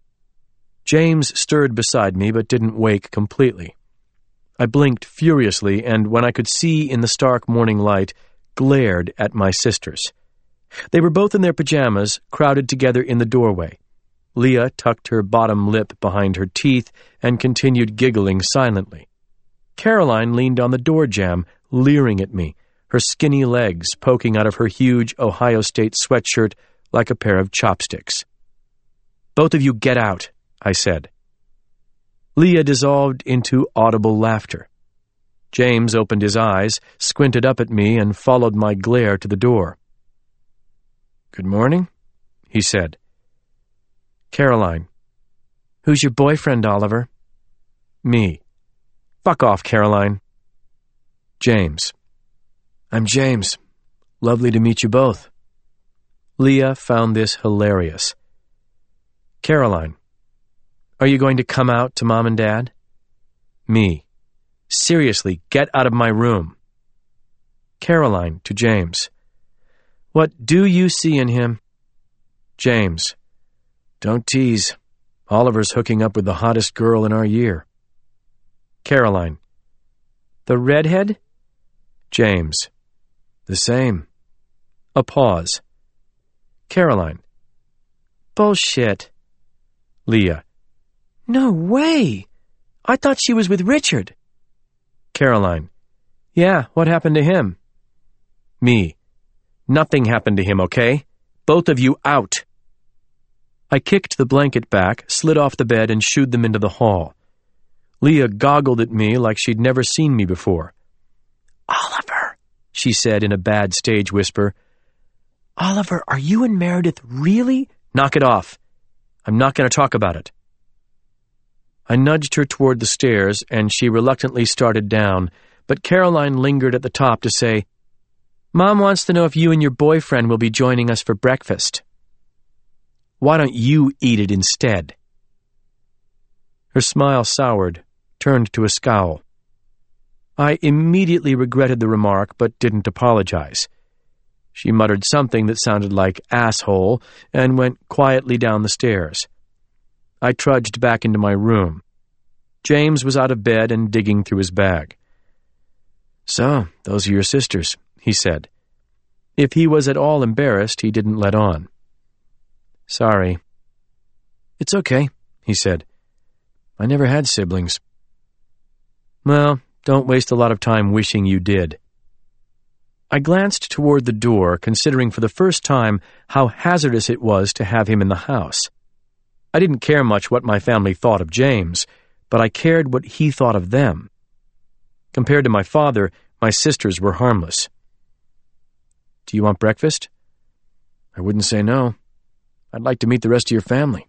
James stirred beside me but didn't wake completely. I blinked furiously and, when I could see in the stark morning light, glared at my sisters. They were both in their pajamas, crowded together in the doorway. Leah tucked her bottom lip behind her teeth and continued giggling silently. Caroline leaned on the door jamb, leering at me, her skinny legs poking out of her huge Ohio State sweatshirt like a pair of chopsticks. "Both of you get out," I said. Leah dissolved into audible laughter. James opened his eyes, squinted up at me, and followed my glare to the door. "Good morning," he said. Caroline. "Who's your boyfriend, Oliver?" Me. "Fuck off, Caroline." James. "I'm James. Lovely to meet you both." Leah found this hilarious. Caroline. "Are you going to come out to Mom and Dad?" Me. "Seriously, get out of my room." Caroline to James. "What do you see in him?" James. "Don't tease. Oliver's hooking up with the hottest girl in our year." Caroline. "The redhead?" James. "The same." A pause. Caroline. "Bullshit." Leah. "No way! I thought she was with Richard." Caroline. "Yeah, what happened to him?" Me. "Nothing happened to him, okay? Both of you out." I kicked the blanket back, slid off the bed, and shooed them into the hall. Leah goggled at me like she'd never seen me before. "Oliver," she said in a bad stage whisper. "Oliver, are you and Meredith really—" "Knock it off. I'm not going to talk about it." I nudged her toward the stairs, and she reluctantly started down, but Caroline lingered at the top to say, "Mom wants to know if you and your boyfriend will be joining us for breakfast." "Why don't you eat it instead?" Her smile soured, turned to a scowl. I immediately regretted the remark, but didn't apologize. She muttered something that sounded like asshole and went quietly down the stairs. I trudged back into my room. James was out of bed and digging through his bag. "So, those are your sisters," he said. If he was at all embarrassed, he didn't let on. "Sorry." "It's okay," he said. "I never had siblings." "Well, don't waste a lot of time wishing you did." I glanced toward the door, considering for the first time how hazardous it was to have him in the house. I didn't care much what my family thought of James, but I cared what he thought of them. Compared to my father, my sisters were harmless. "Do you want breakfast?" "I wouldn't say no. I'd like to meet the rest of your family."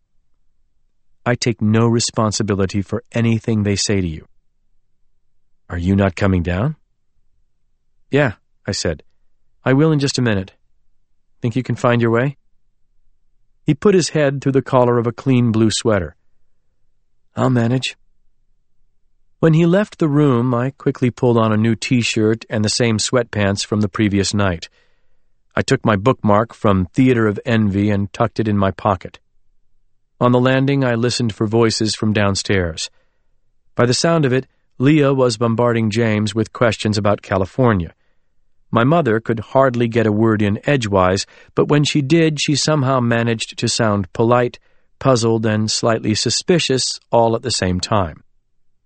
I take no responsibility for anything they say to you. "Are you not coming down?" "Yeah," I said. "I will in just a minute. Think you can find your way?" He put his head through the collar of a clean blue sweater. "I'll manage." When he left the room, I quickly pulled on a new T-shirt and the same sweatpants from the previous night. I took my bookmark from Theater of Envy and tucked it in my pocket. On the landing, I listened for voices from downstairs. By the sound of it, Leah was bombarding James with questions about California. My mother could hardly get a word in edgewise, but when she did, she somehow managed to sound polite, puzzled, and slightly suspicious all at the same time.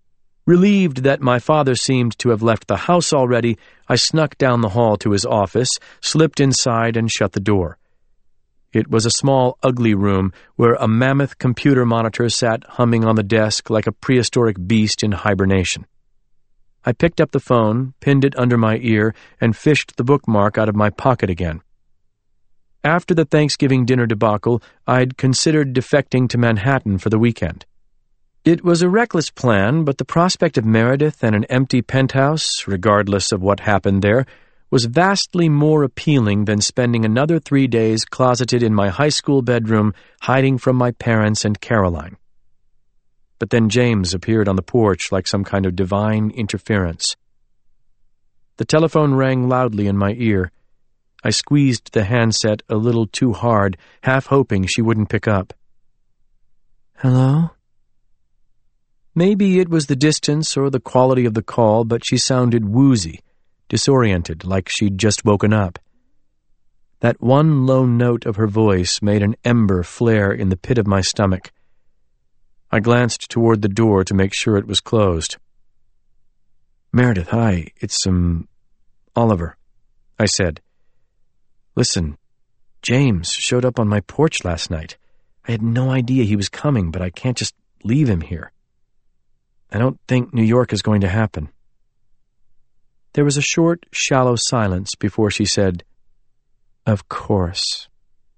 Relieved that my father seemed to have left the house already, I snuck down the hall to his office, slipped inside, and shut the door. It was a small, ugly room where a mammoth computer monitor sat humming on the desk like a prehistoric beast in hibernation. I picked up the phone, pinned it under my ear, and fished the bookmark out of my pocket again. After the Thanksgiving dinner debacle, I'd considered defecting to Manhattan for the weekend. It was a reckless plan, but the prospect of Meredith and an empty penthouse, regardless of what happened there, was vastly more appealing than spending another 3 days closeted in my high school bedroom, hiding from my parents and Caroline. But then James appeared on the porch like some kind of divine interference. The telephone rang loudly in my ear. I squeezed the handset a little too hard, half hoping she wouldn't pick up. Hello? Maybe it was the distance or the quality of the call, but she sounded woozy, disoriented, like she'd just woken up. That one low note of her voice made an ember flare in the pit of my stomach. I glanced toward the door to make sure it was closed. "Meredith, hi, it's, Oliver," I said. "Listen, James showed up on my porch last night. I had no idea he was coming, but I can't just leave him here. I don't think New York is going to happen." There was a short, shallow silence before she said, "Of course."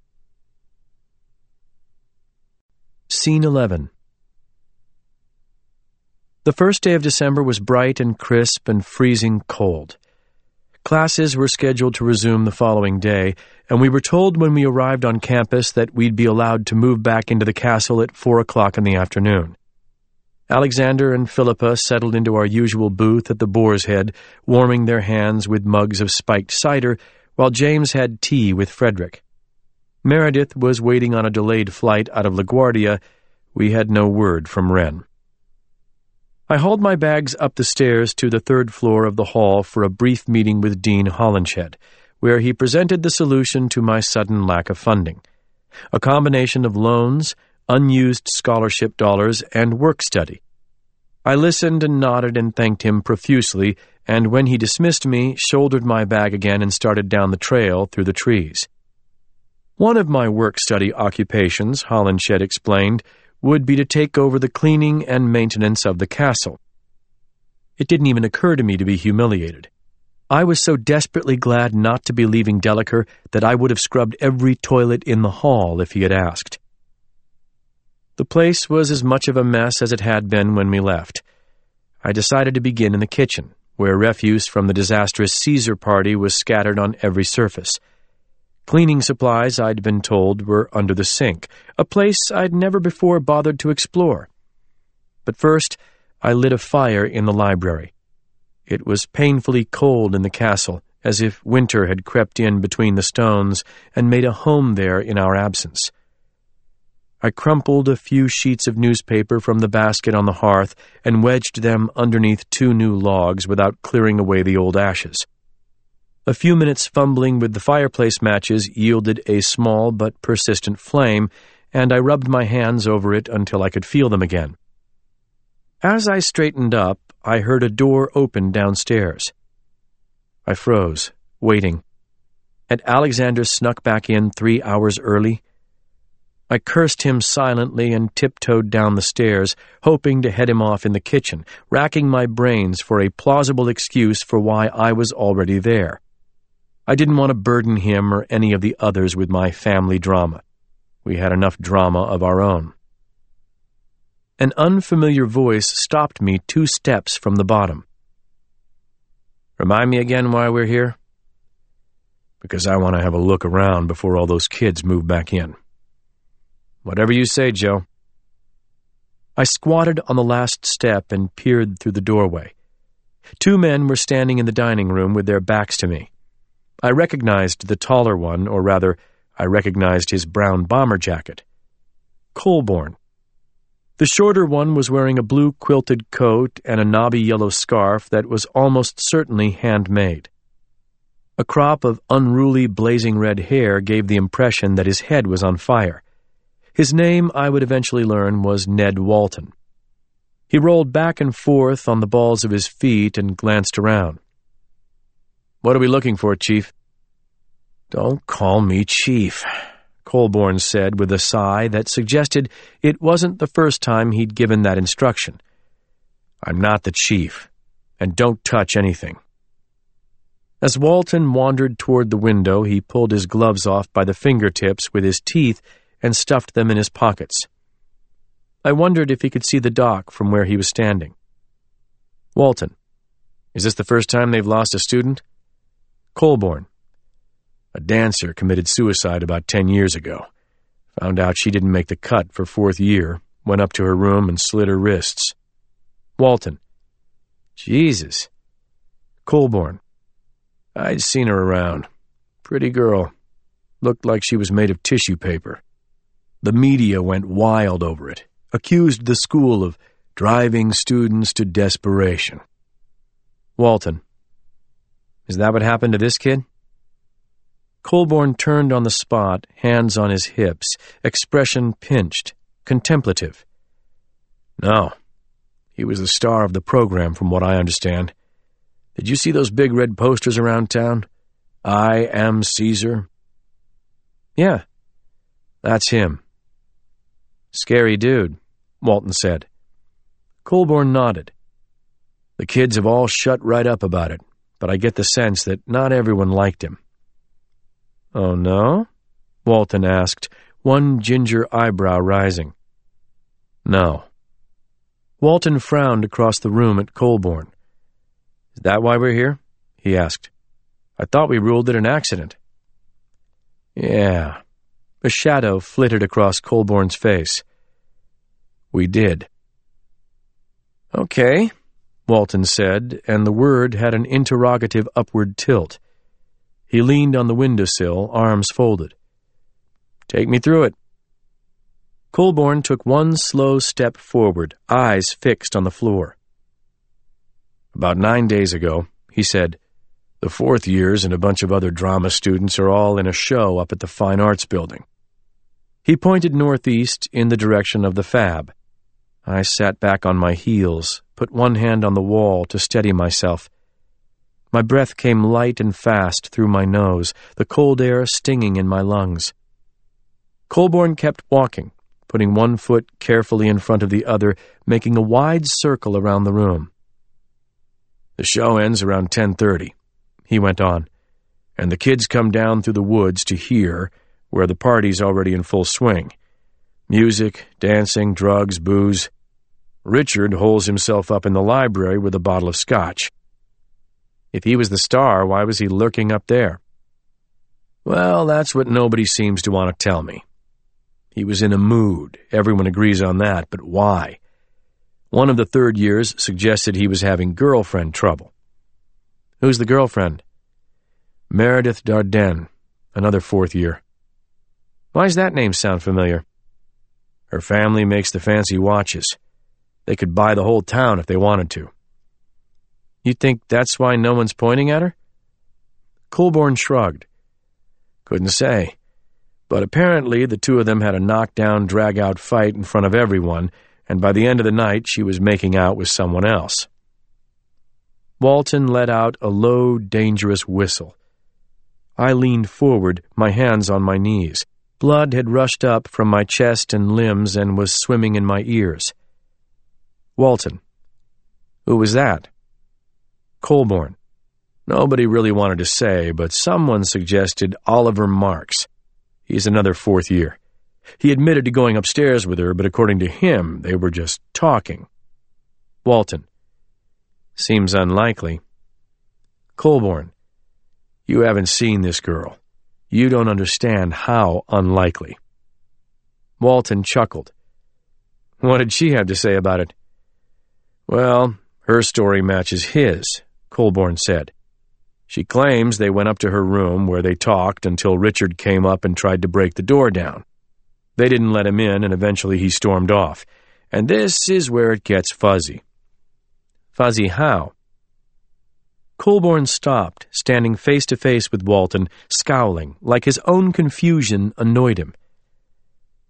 Scene 11. The first day of December was bright and crisp and freezing cold. Classes were scheduled to resume the following day, and we were told when we arrived on campus that we'd be allowed to move back into the castle at 4 o'clock in the afternoon. Alexander and Philippa settled into our usual booth at the Boar's Head, warming their hands with mugs of spiked cider, while James had tea with Frederick. Meredith was waiting on a delayed flight out of LaGuardia. We had no word from Wren. I hauled my bags up the stairs to the 3rd floor of the hall for a brief meeting with Dean Holinshed, where he presented the solution to my sudden lack of funding. A combination of loans, unused scholarship dollars, and work study. I listened and nodded and thanked him profusely, and when he dismissed me, shouldered my bag again and started down the trail through the trees. One of my work-study occupations, Holinshed explained, would be to take over the cleaning and maintenance of the castle. It didn't even occur to me to be humiliated. I was so desperately glad not to be leaving Delacour that I would have scrubbed every toilet in the hall if he had asked. The place was as much of a mess as it had been when we left. I decided to begin in the kitchen, where refuse from the disastrous Caesar party was scattered on every surface. Cleaning supplies, I'd been told, were under the sink, a place I'd never before bothered to explore. But first, I lit a fire in the library. It was painfully cold in the castle, as if winter had crept in between the stones and made a home there in our absence. I crumpled a few sheets of newspaper from the basket on the hearth and wedged them underneath 2 new logs without clearing away the old ashes. A few minutes fumbling with the fireplace matches yielded a small but persistent flame, and I rubbed my hands over it until I could feel them again. As I straightened up, I heard a door open downstairs. I froze, waiting. Had Alexander snuck back in 3 hours early? I cursed him silently and tiptoed down the stairs, hoping to head him off in the kitchen, racking my brains for a plausible excuse for why I was already there. I didn't want to burden him or any of the others with my family drama. We had enough drama of our own. An unfamiliar voice stopped me 2 steps from the bottom. "Remind me again why we're here?" "Because I want to have a look around before all those kids move back in." "Whatever you say, Joe." I squatted on the last step and peered through the doorway. 2 men were standing in the dining room with their backs to me. I recognized the taller one, or rather, I recognized his brown bomber jacket. Colborne. The shorter one was wearing a blue quilted coat and a knobby yellow scarf that was almost certainly handmade. A crop of unruly blazing red hair gave the impression that his head was on fire. His name, I would eventually learn, was Ned Walton. He rolled back and forth on the balls of his feet and glanced around. "What are we looking for, Chief?" "Don't call me Chief," Colborne said with a sigh that suggested it wasn't the first time he'd given that instruction. "I'm not the chief, and don't touch anything." As Walton wandered toward the window, he pulled his gloves off by the fingertips with his teeth and stuffed them in his pockets. I wondered if he could see the dock from where he was standing. "Walton, is this the first time they've lost a student?" "Colborne. A dancer committed suicide about 10 years ago. Found out she didn't make the cut for 4th year, went up to her room and slit her wrists." "Walton. Jesus." "Colborne. I'd seen her around. Pretty girl. Looked like she was made of tissue paper. The media went wild over it. Accused the school of driving students to desperation." "Walton. Is that what happened to this kid?" Colborne turned on the spot, hands on his hips, expression pinched, contemplative. "No. He was the star of the program, from what I understand. Did you see those big red posters around town? I am Caesar." "Yeah, that's him." "Scary dude," Walton said. Colborne nodded. "The kids have all shut right up about it, but I get the sense that not everyone liked him." "Oh, no?" Walton asked, one ginger eyebrow rising. "No." Walton frowned across the room at Colborne. "Is that why we're here?" he asked. "I thought we ruled it an accident." "Yeah." A shadow flitted across Colborne's face. "We did." "Okay," Walton said, and the word had an interrogative upward tilt. He leaned on the windowsill, arms folded. "Take me through it." Colborne took one slow step forward, eyes fixed on the floor. "About 9 days ago," he said, "the 4th years and a bunch of other drama students are all in a show up at the Fine Arts Building." He pointed northeast in the direction of the Fab. I sat back on my heels, put one hand on the wall to steady myself. My breath came light and fast through my nose, the cold air stinging in my lungs. Colborne kept walking, putting one foot carefully in front of the other, making a wide circle around the room. "The show ends around 10:30, he went on, "and the kids come down through the woods to here, where the party's already in full swing. Music, dancing, drugs, booze. Richard holes himself up in the library with a bottle of scotch." "If he was the star, why was he lurking up there?" "Well, that's what nobody seems to want to tell me. He was in a mood, everyone agrees on that, but why? One of the 3rd years suggested he was having girlfriend trouble." "Who's the girlfriend?" "Meredith Dardenne, another 4th year." "Why's that name sound familiar?" "Her family makes the fancy watches. They could buy the whole town if they wanted to." "You think that's why no one's pointing at her?" Colborne shrugged. "Couldn't say. But apparently the two of them had a knockdown, drag-out fight in front of everyone, and by the end of the night she was making out with someone else." Walton let out a low, dangerous whistle. I leaned forward, my hands on my knees. Blood had rushed up from my chest and limbs and was swimming in my ears. "Walton. Who was that?" "Colborne. Nobody really wanted to say, but someone suggested Oliver Marks. He's another 4th year. He admitted to going upstairs with her, but according to him, they were just talking." Walton. "Seems unlikely." "Colborne. You haven't seen this girl. You don't understand how unlikely." Walton chuckled. "What did she have to say about it?" "Well, her story matches his," Colborne said. "She claims they went up to her room where they talked until Richard came up and tried to break the door down. They didn't let him in, and eventually he stormed off. And this is where it gets fuzzy." "Fuzzy how?" Colborne stopped, standing face to face with Walton, scowling, like his own confusion annoyed him.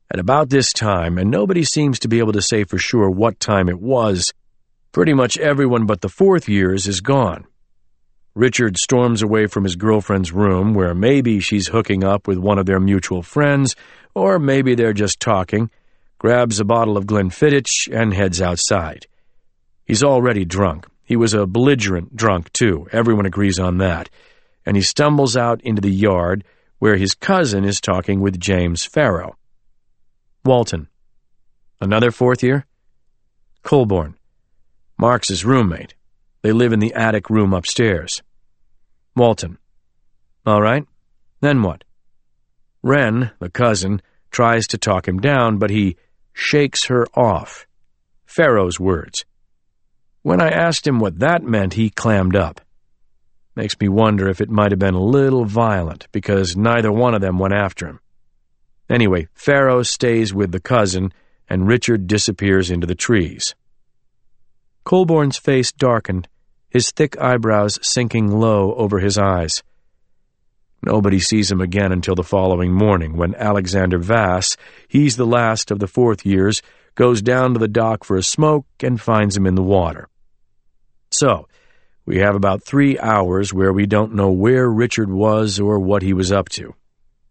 At about this time, and nobody seems to be able to say for sure what time it was, pretty much everyone but the fourth years is gone. Richard storms away from his girlfriend's room, where maybe she's hooking up with one of their mutual friends, or maybe they're just talking, grabs a bottle of Glenfiddich, and heads outside. He's already drunk. He was a belligerent drunk, too. Everyone agrees on that. And he stumbles out into the yard, where his cousin is talking with James Farrow. Walton. Another fourth year? Colborne. Marx's roommate. They live in the attic room upstairs. Walton. All right. Then what? Wren, the cousin, tries to talk him down, but he shakes her off. Farrow's words. When I asked him what that meant, he clammed up. Makes me wonder if it might have been a little violent, because neither one of them went after him. Anyway, Farrow stays with the cousin, and Richard disappears into the trees. Colborne's face darkened, his thick eyebrows sinking low over his eyes. Nobody sees him again until the following morning, when Alexander Vass, he's the last of the fourth years, goes down to the dock for a smoke and finds him in the water. So, we have about 3 hours where we don't know where Richard was or what he was up to.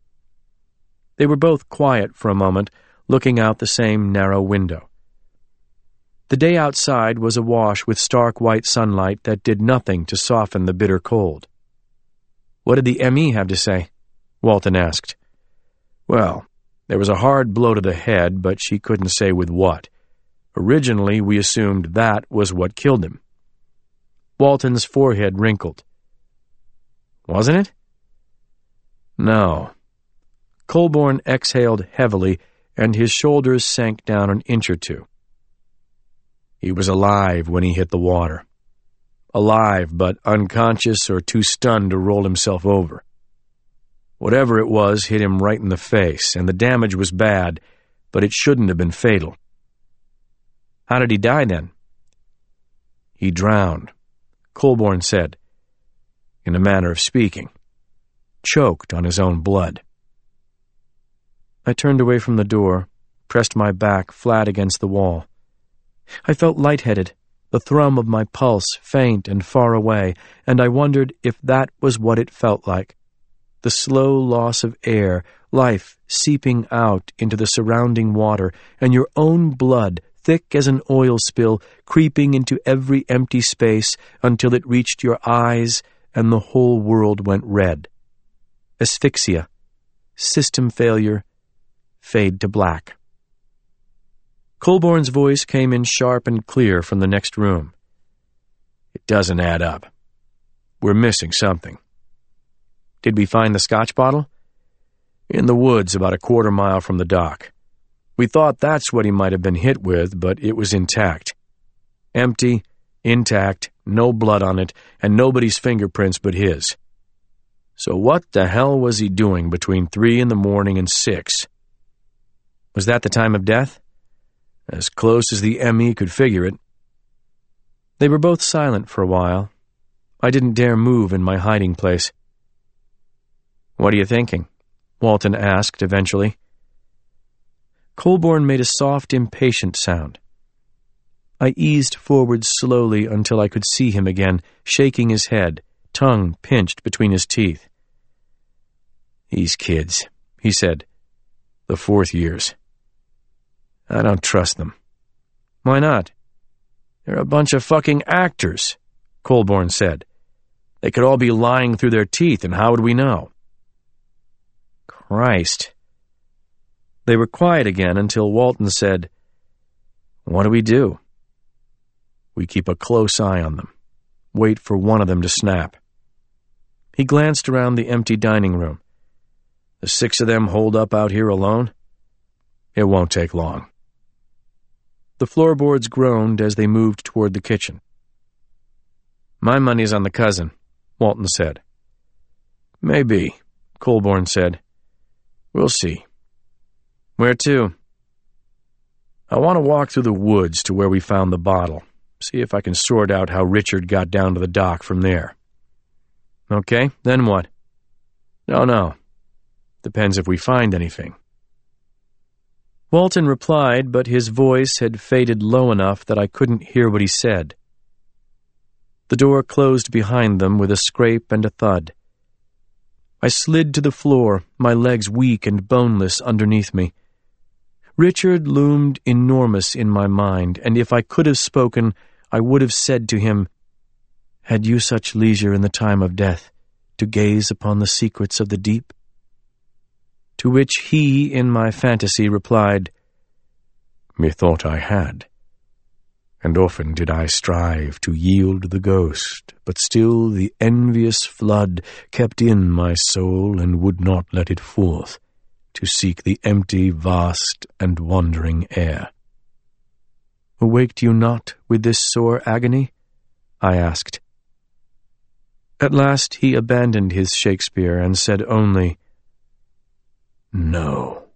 They were both quiet for a moment, looking out the same narrow window. The day outside was awash with stark white sunlight that did nothing to soften the bitter cold. What did the M.E. have to say? Walton asked. Well, there was a hard blow to the head, but she couldn't say with what. Originally, we assumed that was what killed him. Walton's forehead wrinkled. Wasn't it? No. Colborne exhaled heavily, and his shoulders sank down an inch or two. He was alive when he hit the water. Alive, but unconscious or too stunned to roll himself over. Whatever it was hit him right in the face, and the damage was bad, but it shouldn't have been fatal. How did he die, then? He drowned, Colborne said, in a manner of speaking. Choked on his own blood. I turned away from the door, pressed my back flat against the wall. I felt lightheaded, the thrum of my pulse faint and far away, and I wondered if that was what it felt like. The slow loss of air, life seeping out into the surrounding water, and your own blood, thick as an oil spill, creeping into every empty space until it reached your eyes and the whole world went red. Asphyxia, system failure, fade to black. Colborne's voice came in sharp and clear from the next room. It doesn't add up. We're missing something. Did we find the scotch bottle? In the woods about a quarter mile from the dock. We thought that's what he might have been hit with, but it was intact. Empty, intact, no blood on it, and nobody's fingerprints but his. So what the hell was he doing between 3 in the morning and 6? Was that the time of death? As close as the M.E. could figure it. They were both silent for a while. I didn't dare move in my hiding place. What are you thinking? Walton asked eventually. Colborne made a soft, impatient sound. I eased forward slowly until I could see him again, shaking his head, tongue pinched between his teeth. These kids, he said. The fourth years. I don't trust them. Why not? They're a bunch of fucking actors, Colborne said. They could all be lying through their teeth, and how would we know? Christ. They were quiet again until Walton said, What do we do? We keep a close eye on them. Wait for one of them to snap. He glanced around the empty dining room. The 6 of them holed up out here alone? It won't take long. The floorboards groaned as they moved toward the kitchen. My money's on the cousin, Walton said. Maybe, Colborne said. We'll see. Where to? I want to walk through the woods to where we found the bottle. See if I can sort out how Richard got down to the dock from there. Okay, then what? No. Depends if we find anything. Walton replied, but his voice had faded low enough that I couldn't hear what he said. The door closed behind them with a scrape and a thud. I slid to the floor, my legs weak and boneless underneath me. Richard loomed enormous in my mind, and if I could have spoken, I would have said to him, "Had you such leisure in the time of death to gaze upon the secrets of the deep?" To which he, in my fantasy, replied, "Methought I had. And often did I strive to yield the ghost, but still the envious flood kept in my soul and would not let it forth, to seek the empty, vast, and wandering air." "Awaked you not with this sore agony?" I asked. At last he abandoned his Shakespeare and said only, "No."